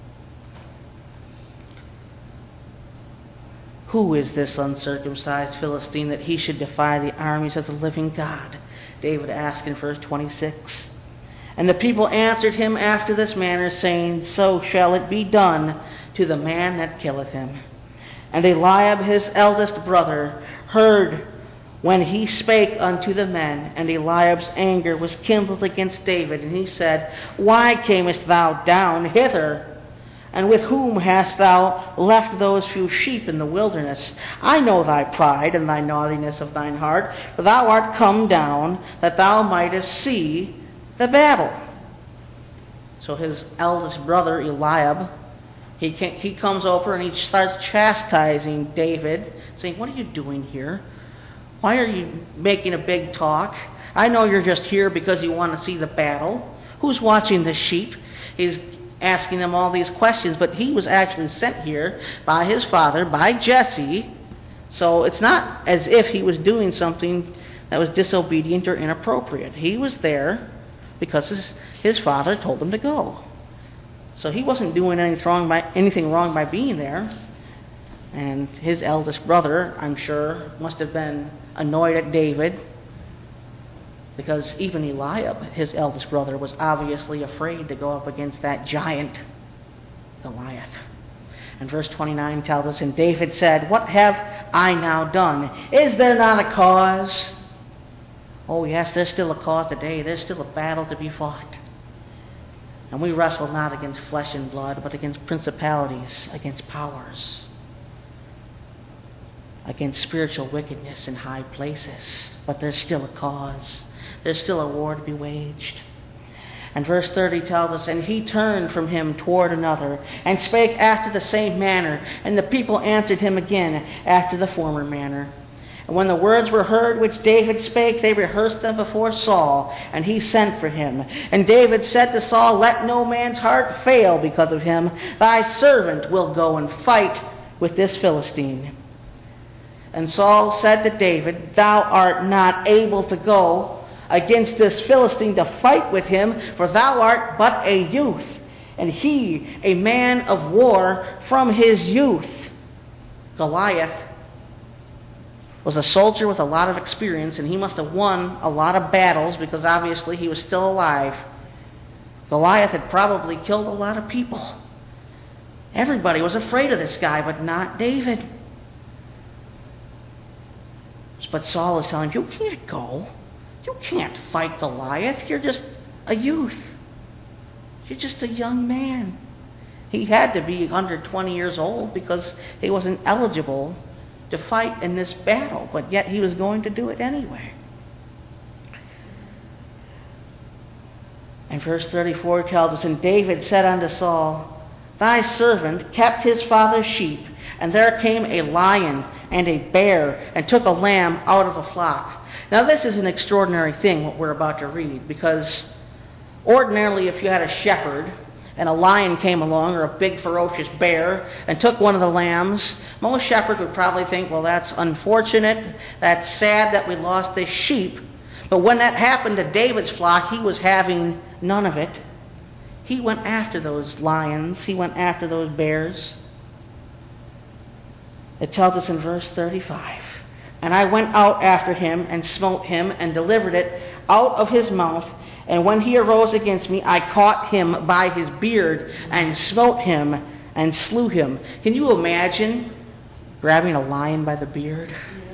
Who is this uncircumcised Philistine that he should defy the armies of the living God? David asked in verse twenty-six. And the people answered him after this manner, saying, So shall it be done to the man that killeth him. And Eliab his eldest brother heard when he spake unto the men, and Eliab's anger was kindled against David. And he said, Why camest thou down hither? And with whom hast thou left those few sheep in the wilderness? I know thy pride and thy naughtiness of thine heart, for thou art come down that thou mightest see the battle. So his eldest brother, Eliab, he, can, he comes over and he starts chastising David, saying, What are you doing here? Why are you making a big talk? I know you're just here because you want to see the battle. Who's watching the sheep? He's asking them all these questions, but he was actually sent here by his father, by Jesse. So it's not as if he was doing something that was disobedient or inappropriate. He was there because his, his father told him to go. So he wasn't doing anything wrong by, anything wrong by being there. And his eldest brother, I'm sure, must have been annoyed at David, because even Eliab, his eldest brother, was obviously afraid to go up against that giant, Goliath. And verse twenty-nine tells us, And David said, What have I now done? Is there not a cause? Oh yes, there's still a cause today. There's still a battle to be fought. And we wrestle not against flesh and blood, but against principalities, against powers, against spiritual wickedness in high places. But there's still a cause. There's still a war to be waged. And verse thirty tells us, And he turned from him toward another, and spake after the same manner. And the people answered him again after the former manner. And when the words were heard which David spake, they rehearsed them before Saul, and he sent for him. And David said to Saul, Let no man's heart fail because of him. Thy servant will go and fight with this Philistine. And Saul said to David, Thou art not able to go against this Philistine to fight with him, for thou art but a youth, and he a man of war from his youth. Goliath was a soldier with a lot of experience, and he must have won a lot of battles because obviously he was still alive. Goliath had probably killed a lot of people. Everybody was afraid of this guy, but not David. But Saul is telling him, You can't go. You can't fight Goliath. You're just a youth. You're just a young man. He had to be under twenty years old because he wasn't eligible to fight in this battle, but yet he was going to do it anyway. And verse thirty-four tells us, And David said unto Saul, Thy servant kept his father's sheep, and there came a lion and a bear, and took a lamb out of the flock. Now this is an extraordinary thing, what we're about to read, because ordinarily if you had a shepherd, and a lion came along, or a big ferocious bear, and took one of the lambs, most shepherds would probably think, well, that's unfortunate, that's sad that we lost this sheep. But when that happened to David's flock, he was having none of it. He went after those lions, he went after those bears. It tells us in verse thirty-five, And I went out after him, and smote him, and delivered it out of his mouth. And when he arose against me, I caught him by his beard, and smote him, and slew him. Can you imagine grabbing a lion by the beard?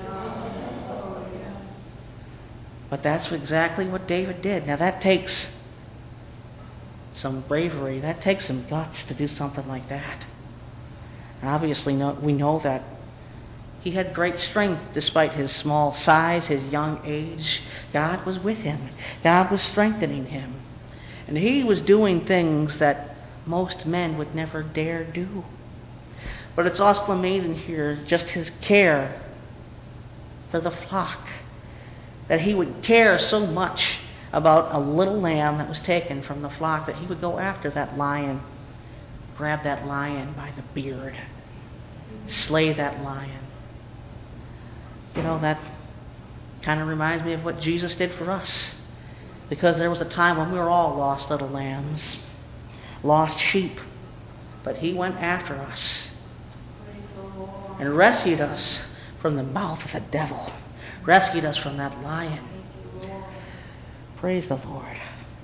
But that's exactly what David did. Now that takes some bravery. That takes some guts to do something like that. And obviously no, we know that he had great strength despite his small size, his young age. God was with him. God was strengthening him. And he was doing things that most men would never dare do. But it's also amazing here, just his care for the flock. That he would care so much about a little lamb that was taken from the flock that he would go after that lion, grab that lion by the beard, slay that lion. You know, that kind of reminds me of what Jesus did for us. Because there was a time when we were all lost little lambs, lost sheep. But he went after us and rescued us from the mouth of the devil. Rescued us from that lion. Praise the Lord.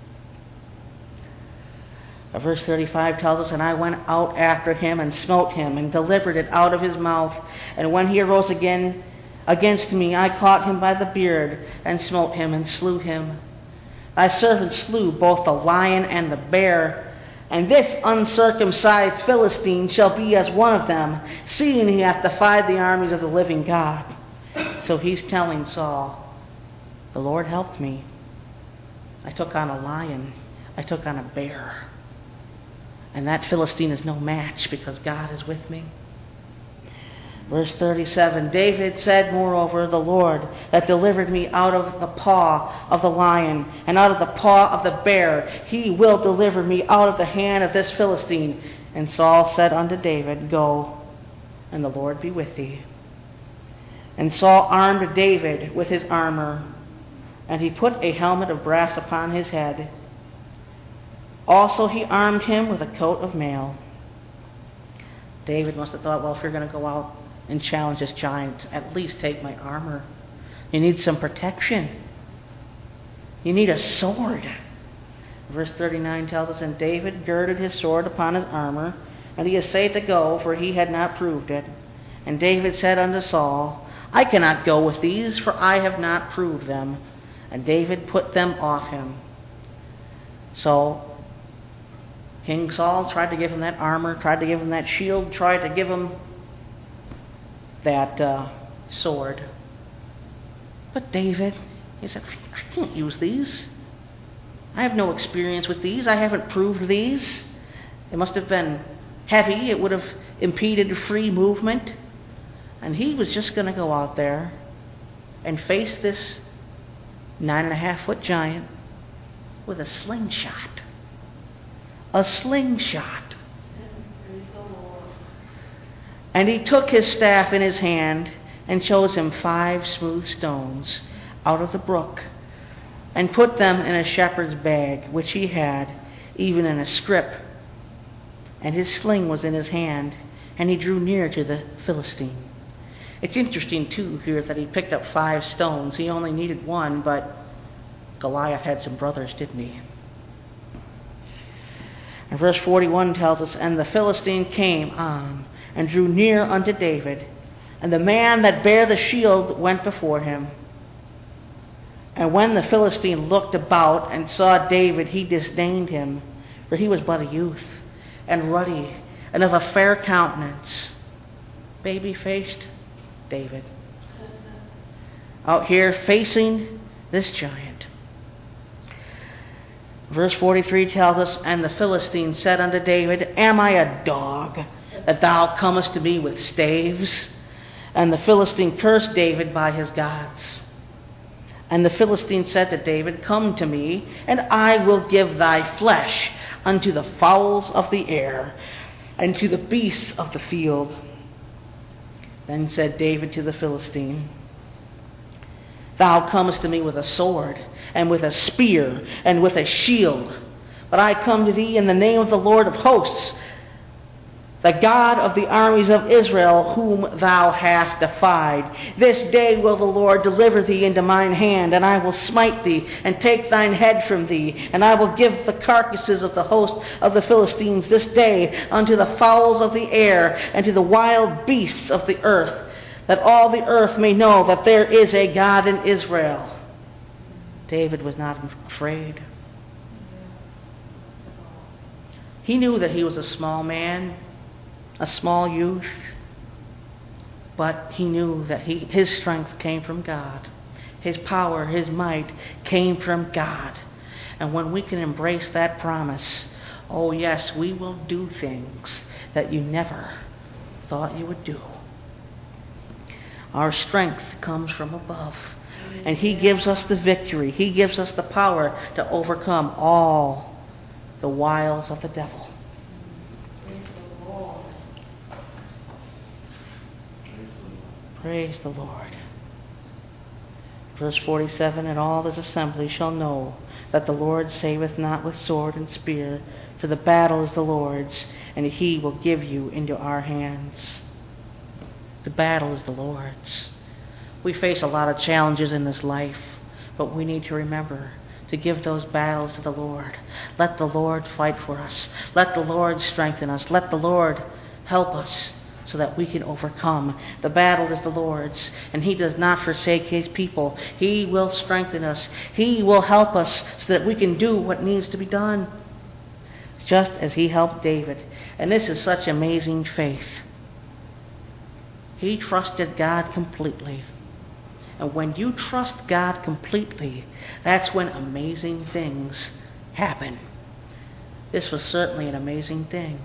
Uh, verse thirty-five tells us, and I went out after him and smote him and delivered it out of his mouth. And when he arose again against me, I caught him by the beard and smote him and slew him. Thy servant slew both the lion and the bear, and this uncircumcised Philistine shall be as one of them, seeing he hath defied the armies of the living God. So he's telling Saul, the Lord helped me. I took on a lion. I took on a bear. And that Philistine is no match because God is with me. Verse thirty-seven, David said, moreover, the Lord that delivered me out of the paw of the lion and out of the paw of the bear, he will deliver me out of the hand of this Philistine. And Saul said unto David, go, and the Lord be with thee. And Saul armed David with his armor, and he put a helmet of brass upon his head. Also he armed him with a coat of mail. David must have thought, well, if you're going to go out and challenge this giant, at least take my armor. You need some protection. You need a sword. Verse thirty-nine tells us, and David girded his sword upon his armor, and he essayed to go, for he had not proved it. And David said unto Saul, I cannot go with these, for I have not proved them. And David put them off him. So King Saul tried to give him that armor, tried to give him that shield, tried to give him that uh, sword. But David, he said, I, I can't use these. I have no experience with these. I haven't proved these. It must have been heavy. It would have impeded free movement. And he was just going to go out there and face this nine and a half foot giant with a slingshot. A slingshot. And he took his staff in his hand and chose him five smooth stones out of the brook and put them in a shepherd's bag, which he had, even in a scrip. And his sling was in his hand, and he drew near to the Philistine. It's interesting, too, here that he picked up five stones. He only needed one, but Goliath had some brothers, didn't he? And verse forty-one tells us, and the Philistine came on and drew near unto David, and the man that bare the shield went before him. And when the Philistine looked about and saw David, he disdained him, for he was but a youth, and ruddy, and of a fair countenance. Baby-faced David, out here facing this giant. Verse forty-three tells us, and the Philistine said unto David, am I a dog, that thou comest to me with staves? And the Philistine cursed David by his gods. And the Philistine said to David, come to me, and I will give thy flesh unto the fowls of the air, and to the beasts of the field. Then said David to the Philistine, thou comest to me with a sword, and with a spear, and with a shield. But I come to thee in the name of the Lord of hosts, the God of the armies of Israel, whom thou hast defied. This day will the Lord deliver thee into mine hand, and I will smite thee, and take thine head from thee, and I will give the carcasses of the host of the Philistines this day unto the fowls of the air, and to the wild beasts of the earth, that all the earth may know that there is a God in Israel. David was not afraid. He knew that he was a small man, a small youth, but he knew that he, his strength came from God. His power, his might came from God. And when we can embrace that promise, oh yes, we will do things that you never thought you would do. Our strength comes from above. And he gives us the victory. He gives us the power to overcome all the wiles of the devil. Praise the Lord. Verse forty-seven, and all this assembly shall know that the Lord saveth not with sword and spear, for the battle is the Lord's, and he will give you into our hands. The battle is the Lord's. We face a lot of challenges in this life, but we need to remember to give those battles to the Lord. Let the Lord fight for us. Let the Lord strengthen us. Let the Lord help us so that we can overcome. The battle is the Lord's, and he does not forsake his people. He will strengthen us. He will help us so that we can do what needs to be done, just as he helped David. And this is such amazing faith. He trusted God completely. And when you trust God completely, that's when amazing things happen. This was certainly an amazing thing.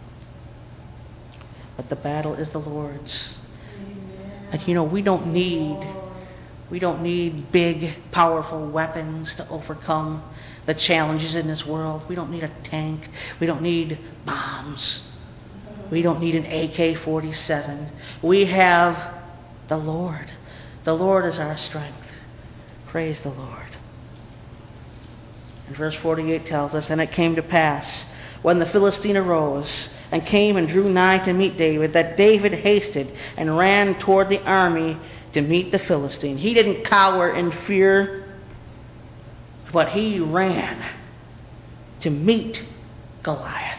But the battle is the Lord's. Amen. And you know, we don't need we don't need big, powerful weapons to overcome the challenges in this world. We don't need a tank. We don't need bombs. We don't need an A K forty-seven. We have the Lord. The Lord is our strength. Praise the Lord. And verse forty-eight tells us, and it came to pass, when the Philistine arose and came and drew nigh to meet David, that David hasted and ran toward the army to meet the Philistine. He didn't cower in fear, but he ran to meet Goliath.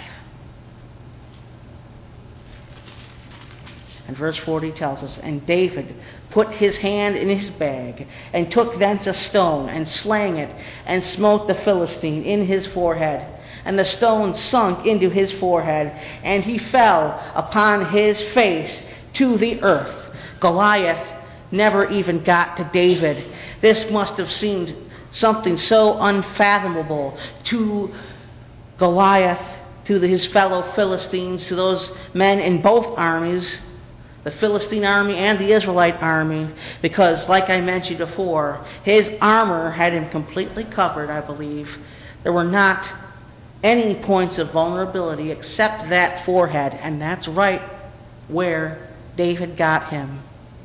And verse forty tells us, and David put his hand in his bag, and took thence a stone, and slang it, and smote the Philistine in his forehead. And the stone sunk into his forehead, and he fell upon his face to the earth. Goliath never even got to David. This must have seemed something so unfathomable to Goliath, to his fellow Philistines, to those men in both armies, the Philistine army and the Israelite army, because, like I mentioned before, his armor had him completely covered, I believe. There were not any points of vulnerability except that forehead, and that's right where David got him.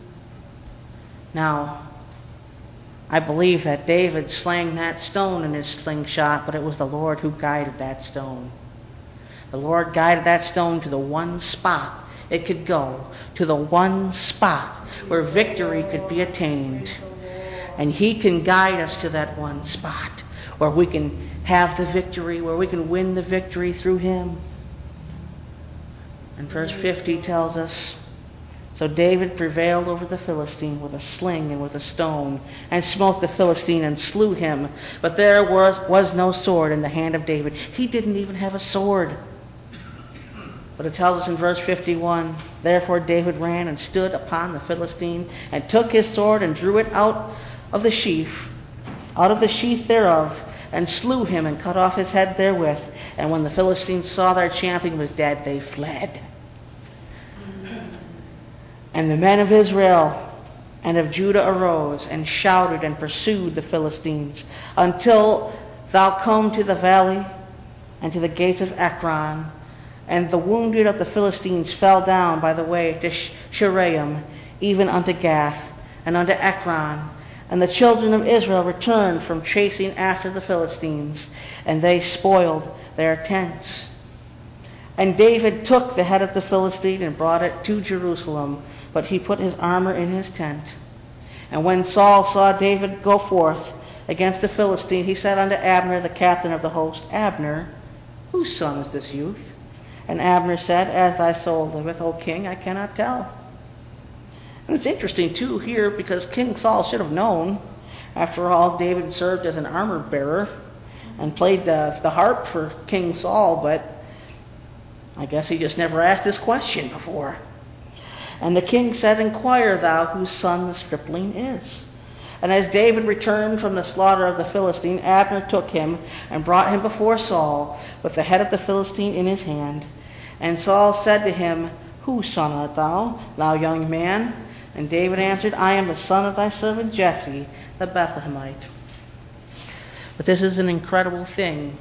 Now, I believe that David slang that stone in his slingshot, but it was the Lord who guided that stone. The Lord guided that stone to the one spot it could go, to the one spot where victory could be attained. And he can guide us to that one spot where we can have the victory, where we can win the victory through him. And verse fifty tells us, so David prevailed over the Philistine with a sling and with a stone, and smote the Philistine and slew him. But there was, was no sword in the hand of David. He didn't even have a sword. But it tells us in verse fifty-one, therefore David ran and stood upon the Philistine, and took his sword and drew it out of the sheath, out of the sheath thereof, and slew him and cut off his head therewith. And when the Philistines saw their champion was dead, they fled. And the men of Israel and of Judah arose and shouted and pursued the Philistines until thou come to the valley and to the gates of Ekron. And the wounded of the Philistines fell down by the way to Shiraim, even unto Gath, and unto Ekron. And the children of Israel returned from chasing after the Philistines, and they spoiled their tents. And David took the head of the Philistine and brought it to Jerusalem, but he put his armor in his tent. And when Saul saw David go forth against the Philistine, he said unto Abner, the captain of the host, Abner, whose son is this youth? And Abner said, As thy soul liveth, O king, I cannot tell. And it's interesting, too, here, because King Saul should have known. After all, David served as an armor bearer and played the, the harp for King Saul, but I guess he just never asked this question before. And the king said, Inquire thou whose son the stripling is. And as David returned from the slaughter of the Philistine, Abner took him and brought him before Saul with the head of the Philistine in his hand. And Saul said to him, Whose son art thou, thou young man? And David answered, I am the son of thy servant Jesse, the Bethlehemite. But this is an incredible thing,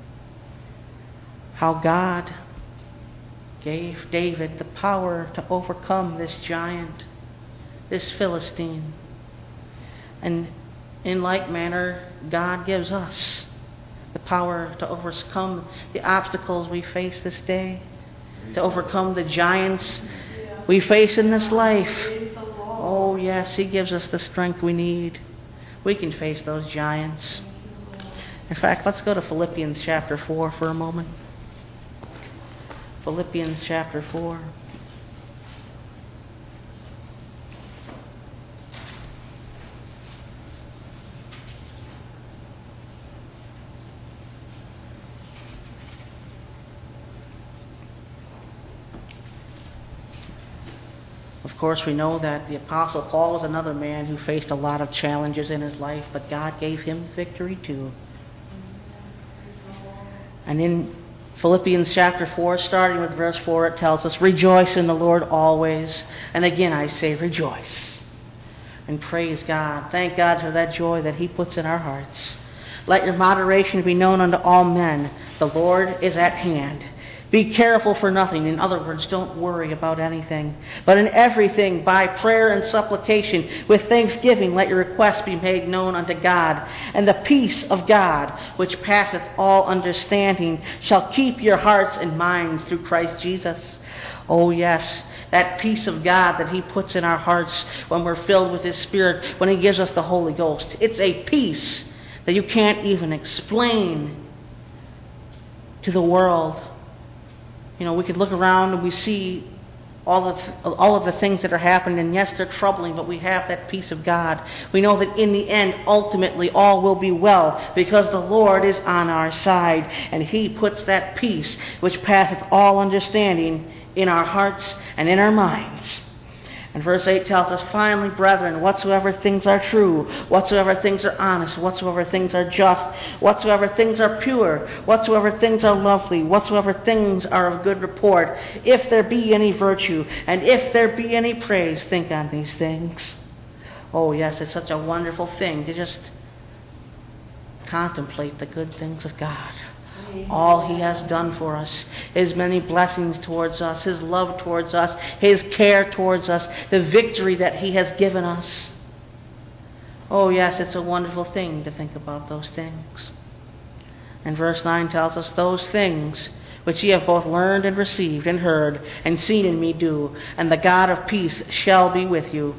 how God gave David the power to overcome this giant, this Philistine. And in like manner, God gives us the power to overcome the obstacles we face this day, to overcome the giants we face in this life. Oh yes, He gives us the strength we need. We can face those giants. In fact, let's go to Philippians chapter four for a moment. Philippians chapter four. Of course, we know that the Apostle Paul was another man who faced a lot of challenges in his life, but God gave him victory too. And in Philippians chapter four, starting with verse four, it tells us, Rejoice in the Lord always. And again I say rejoice. And praise God. Thank God for that joy that He puts in our hearts. Let your moderation be known unto all men. The Lord is at hand. Be careful for nothing. In other words, don't worry about anything. But in everything, by prayer and supplication, with thanksgiving, let your requests be made known unto God. And the peace of God, which passeth all understanding, shall keep your hearts and minds through Christ Jesus. Oh yes, that peace of God that He puts in our hearts when we're filled with His Spirit, when He gives us the Holy Ghost. It's a peace that you can't even explain to the world. You know, we could look around and we see all of all of the things that are happening, and yes, they're troubling, but we have that peace of God. We know that in the end, ultimately, all will be well, because the Lord is on our side, and He puts that peace, which passeth all understanding, in our hearts and in our minds. And verse eight tells us, Finally, brethren, whatsoever things are true, whatsoever things are honest, whatsoever things are just, whatsoever things are pure, whatsoever things are lovely, whatsoever things are of good report, if there be any virtue, and if there be any praise, think on these things. Oh yes, it's such a wonderful thing to just contemplate the good things of God. All He has done for us, His many blessings towards us, His love towards us, His care towards us, the victory that He has given us. Oh yes, it's a wonderful thing to think about those things. And verse nine tells us, Those things which ye have both learned and received and heard and seen in me do, and the God of peace shall be with you.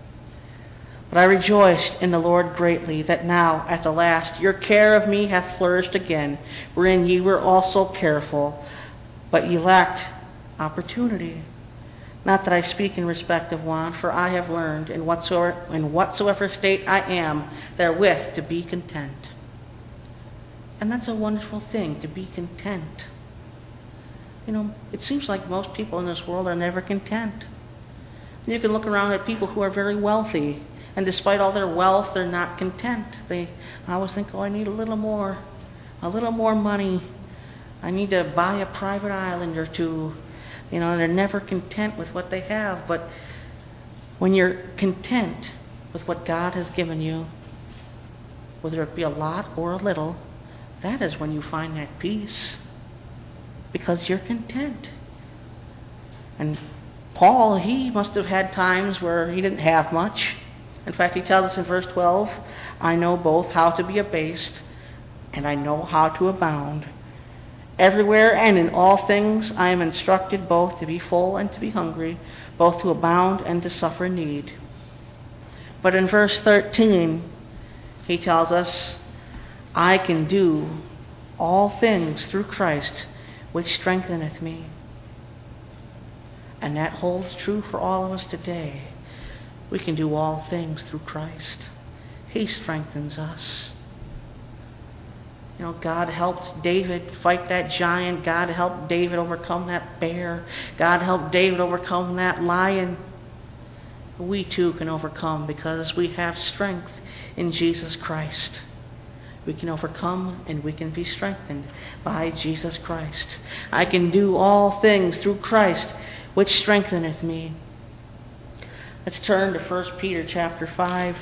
But I rejoiced in the Lord greatly, that now, at the last, your care of me hath flourished again, wherein ye were also careful, but ye lacked opportunity. Not that I speak in respect of want, for I have learned, in whatsoever, in whatsoever state I am, therewith to be content. And that's a wonderful thing, to be content. You know, it seems like most people in this world are never content. You can look around at people who are very wealthy, and despite all their wealth, they're not content. They always think, oh, I need a little more, a little more money. I need to buy a private island or two. You know, and they're never content with what they have. But when you're content with what God has given you, whether it be a lot or a little, that is when you find that peace, because you're content. And Paul, he must have had times where he didn't have much. In fact, he tells us in verse twelve, I know both how to be abased, and I know how to abound. Everywhere and in all things I am instructed both to be full and to be hungry, both to abound and to suffer need. But in verse thirteen, he tells us, I can do all things through Christ, which strengtheneth me. And that holds true for all of us today. We can do all things through Christ. He strengthens us. You know, God helped David fight that giant. God helped David overcome that bear. God helped David overcome that lion. We too can overcome because we have strength in Jesus Christ. We can overcome and we can be strengthened by Jesus Christ. I can do all things through Christ, which strengtheneth me. Let's turn to First Peter chapter five.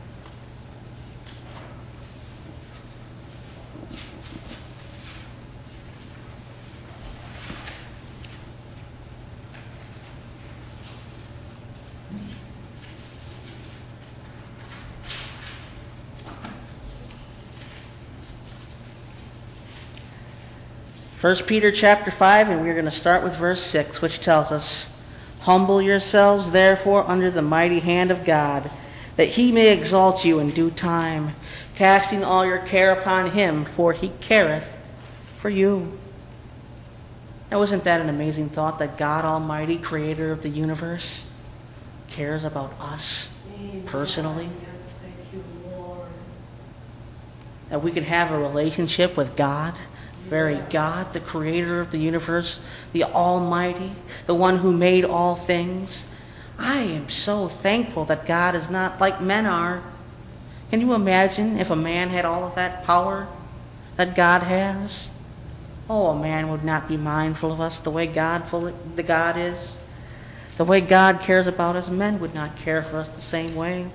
First Peter chapter five, and we're going to start with verse six, which tells us, Humble yourselves, therefore, under the mighty hand of God, that he may exalt you in due time, casting all your care upon him, for he careth for you. Now, isn't that an amazing thought, that God Almighty, creator of the universe, cares about us personally? Thank you, Lord. That we can have a relationship with God, very God, the creator of the universe, the Almighty, the one who made all things. I am so thankful that God is not like men are. Can you imagine if a man had all of that power that God has? Oh, a man would not be mindful of us the way God, the God is. The way God cares about us, men would not care for us the same way.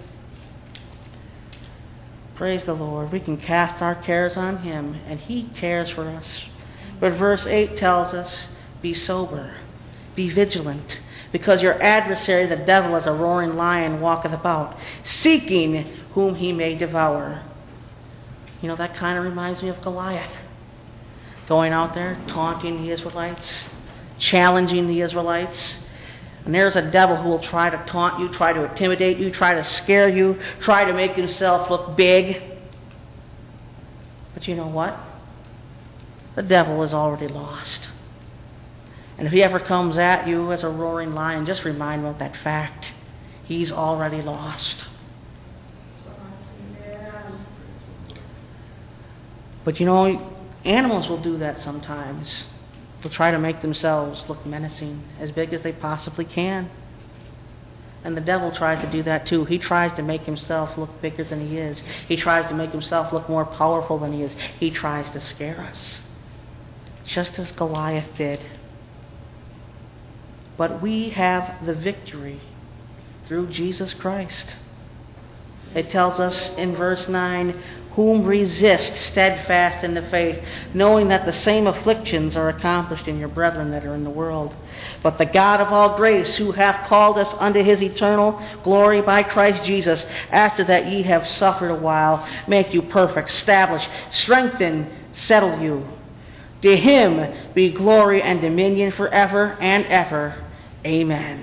Praise the Lord. We can cast our cares on him, and he cares for us. But verse eight tells us, Be sober, be vigilant, because your adversary, the devil, as a roaring lion, walketh about, seeking whom he may devour. You know, that kind of reminds me of Goliath. Going out there, taunting the Israelites, challenging the Israelites. And there's a devil who will try to taunt you, try to intimidate you, try to scare you, try to make himself look big. But you know what? The devil is already lost. And if he ever comes at you as a roaring lion, just remind him of that fact. He's already lost. But you know, animals will do that sometimes. They'll try to make themselves look menacing, as big as they possibly can. And the devil tries to do that too. He tries to make himself look bigger than he is. He tries to make himself look more powerful than he is. He tries to scare us, just as Goliath did. But we have the victory through Jesus Christ. It tells us in verse nine, Whom resist steadfast in the faith, knowing that the same afflictions are accomplished in your brethren that are in the world. But the God of all grace, who hath called us unto his eternal glory by Christ Jesus, after that ye have suffered a while, make you perfect, establish, strengthen, settle you. To him be glory and dominion forever and ever. Amen.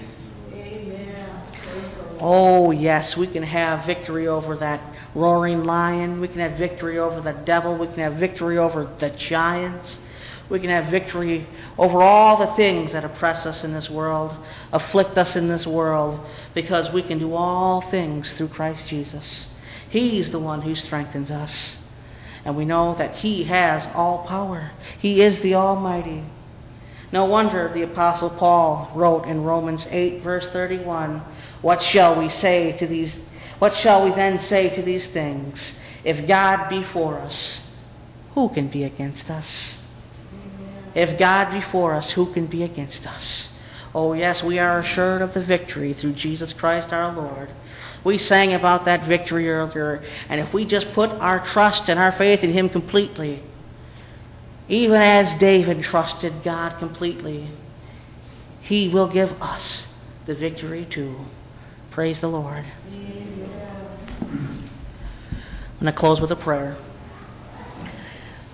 Oh, yes, we can have victory over that roaring lion. We can have victory over the devil. We can have victory over the giants. We can have victory over all the things that oppress us in this world, afflict us in this world, because we can do all things through Christ Jesus. He's the one who strengthens us. And we know that he has all power. He is the Almighty. No wonder the Apostle Paul wrote in Romans eight, verse thirty-one, What shall we say to these, what shall we then say to these things? If God be for us, who can be against us? If God be for us, who can be against us? Oh yes, we are assured of the victory through Jesus Christ our Lord. We sang about that victory earlier, and if we just put our trust and our faith in him completely, even as David trusted God completely, he will give us the victory too. Praise the Lord. Amen. I'm going to close with a prayer.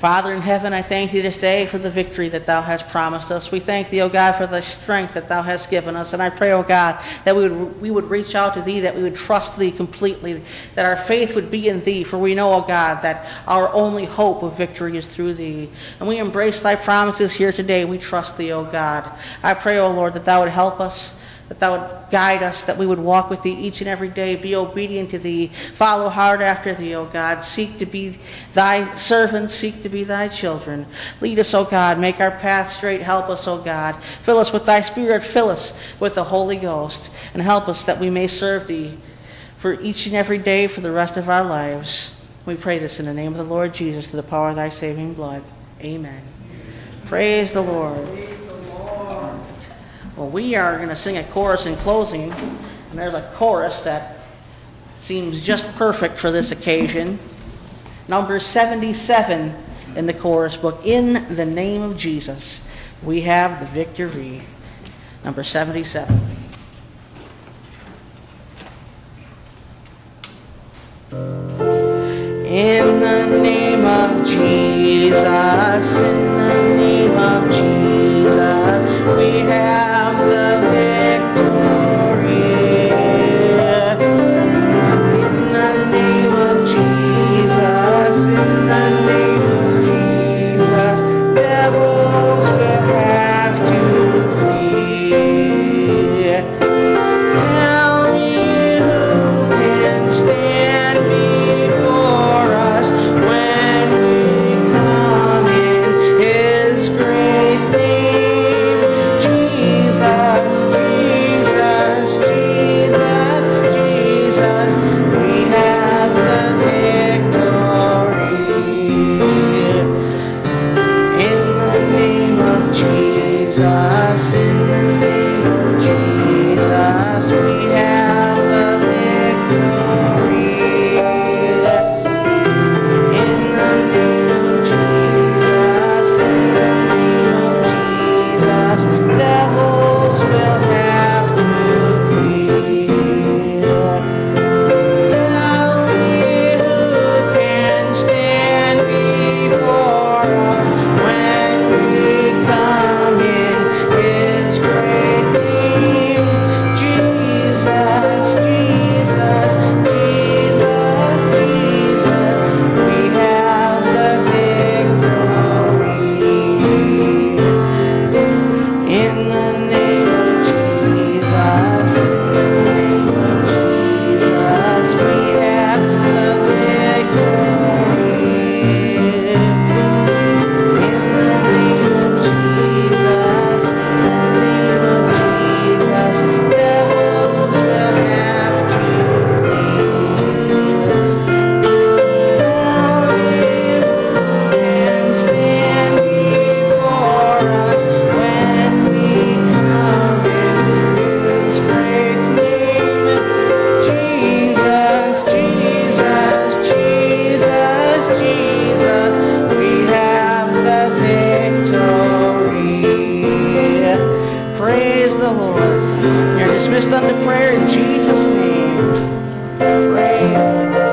Father in heaven, I thank thee this day for the victory that thou hast promised us. We thank thee, O God, for the strength that thou hast given us. And I pray, O God, that we would, we would reach out to thee, that we would trust thee completely, that our faith would be in thee. For we know, O God, that our only hope of victory is through thee. And we embrace thy promises here today. We trust thee, O God. I pray, O Lord, that thou would help us, that thou would guide us, that we would walk with thee each and every day, be obedient to thee, follow hard after thee, O God, seek to be thy servants, seek to be thy children. Lead us, O God, make our path straight, help us, O God. Fill us with thy Spirit, fill us with the Holy Ghost, and help us that we may serve thee for each and every day for the rest of our lives. We pray this in the name of the Lord Jesus, to the power of thy saving blood. Amen. Praise the Lord. Well, we are going to sing a chorus in closing, and there's a chorus that seems just perfect for this occasion. Number seventy-seven in the chorus book, In the Name of Jesus, we have the victory. Number seventy-seven. In the name of Jesus, in the name of Jesus, we have the victory. In the name of Jesus, in the name of Jesus, devils will have to flee. Tell me who can stand before us when we come in His great name. Jesus, Jesus, Jesus, Jesus, we have the victory. In the name of Jesus, in the name of Jesus, we have the victory. In the name of Jesus, in the name of Jesus, devils will have to flee. Tell me who can stand before us when we come in His great name. Jesus, Jesus, Jesus, Jesus, we have the victory. In the name of Jesus, in the name of Jesus, we have the victory. In the name of Jesus, in the name of Jesus, devils will have to flee. Tell me who can stand before us when we come in His great name. Jesus, Jesus, Jesus, Jesus, we have the victory. Praise the Lord. You're dismissed unto prayer in Jesus' name. Praise the Lord.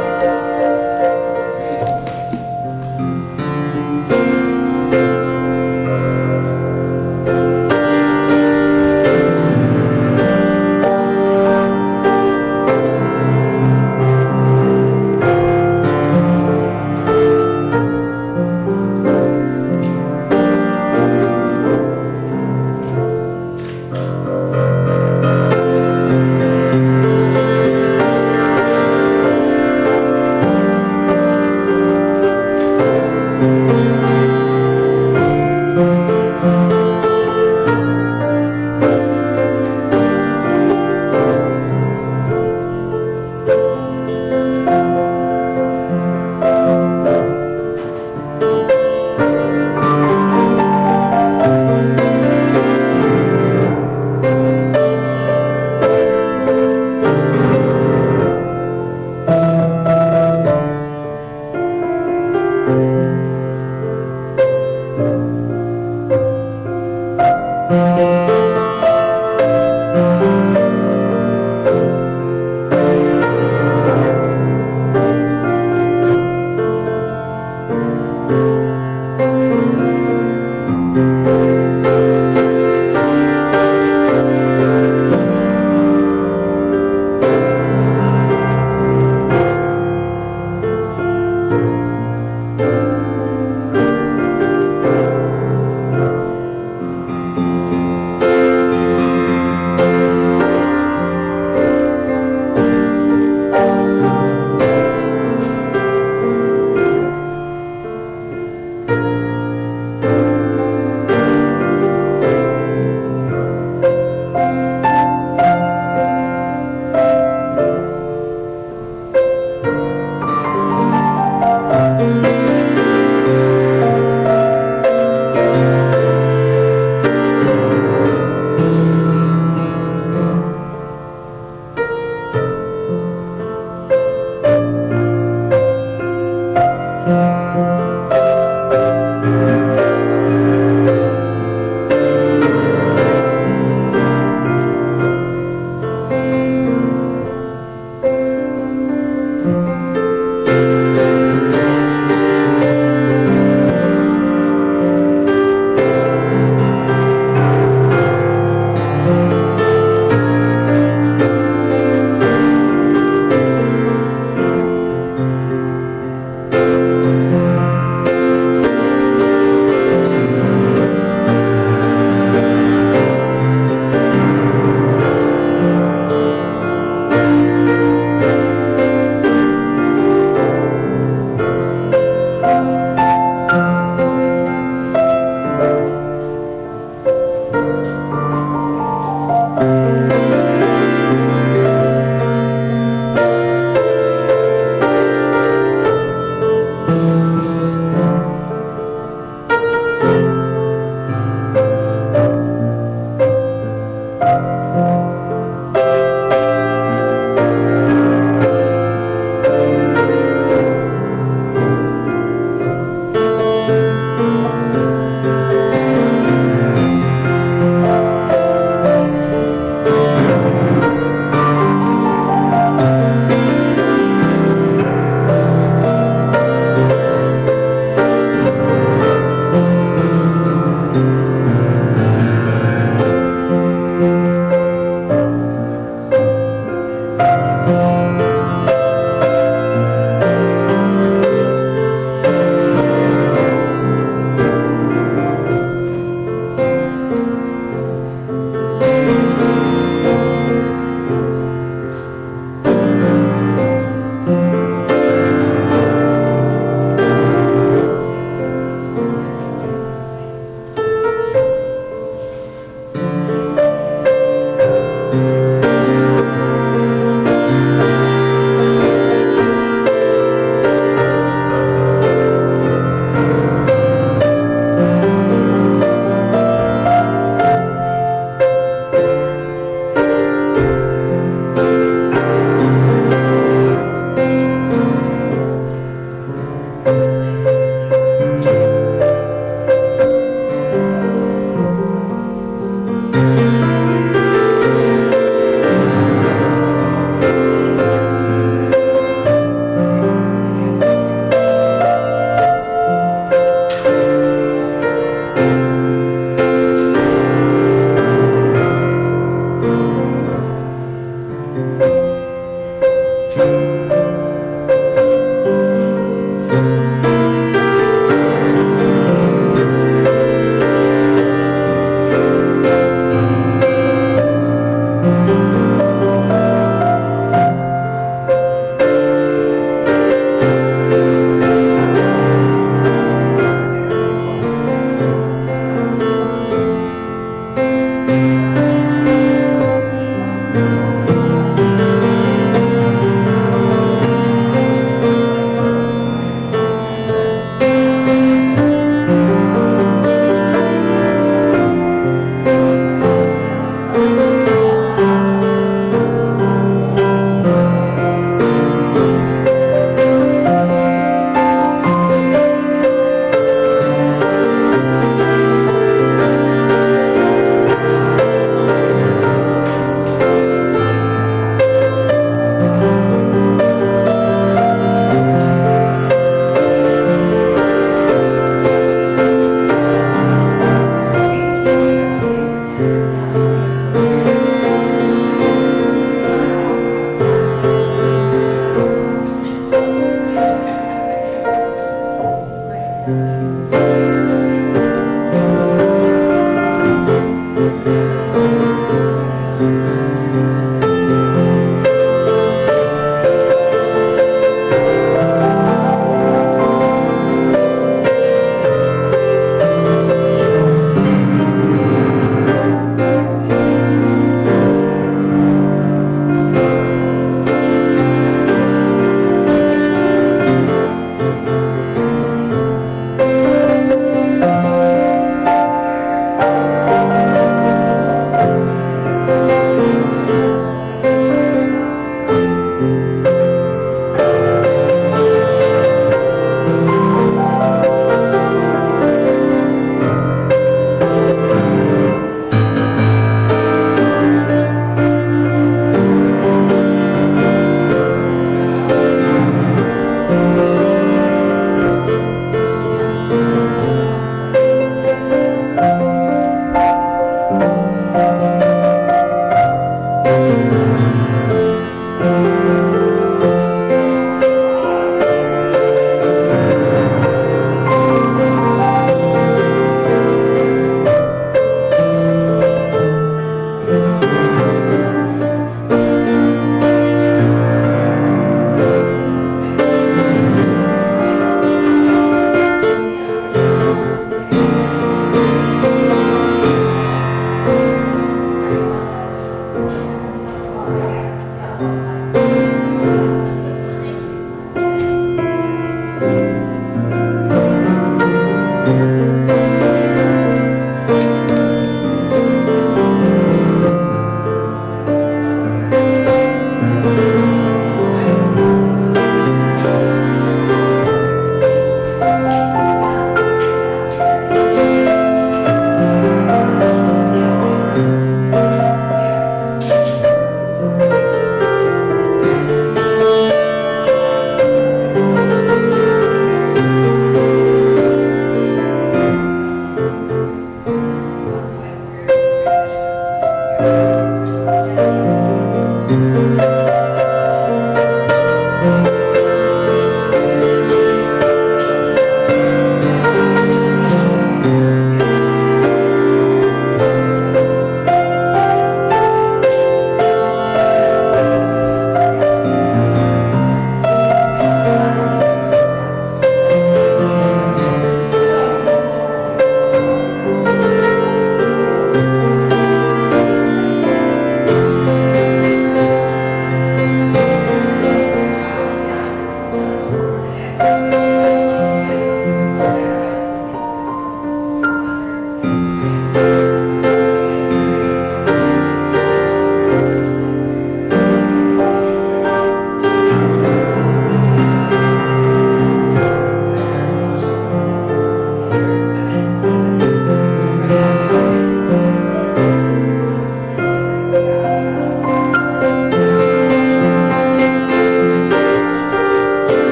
Amen.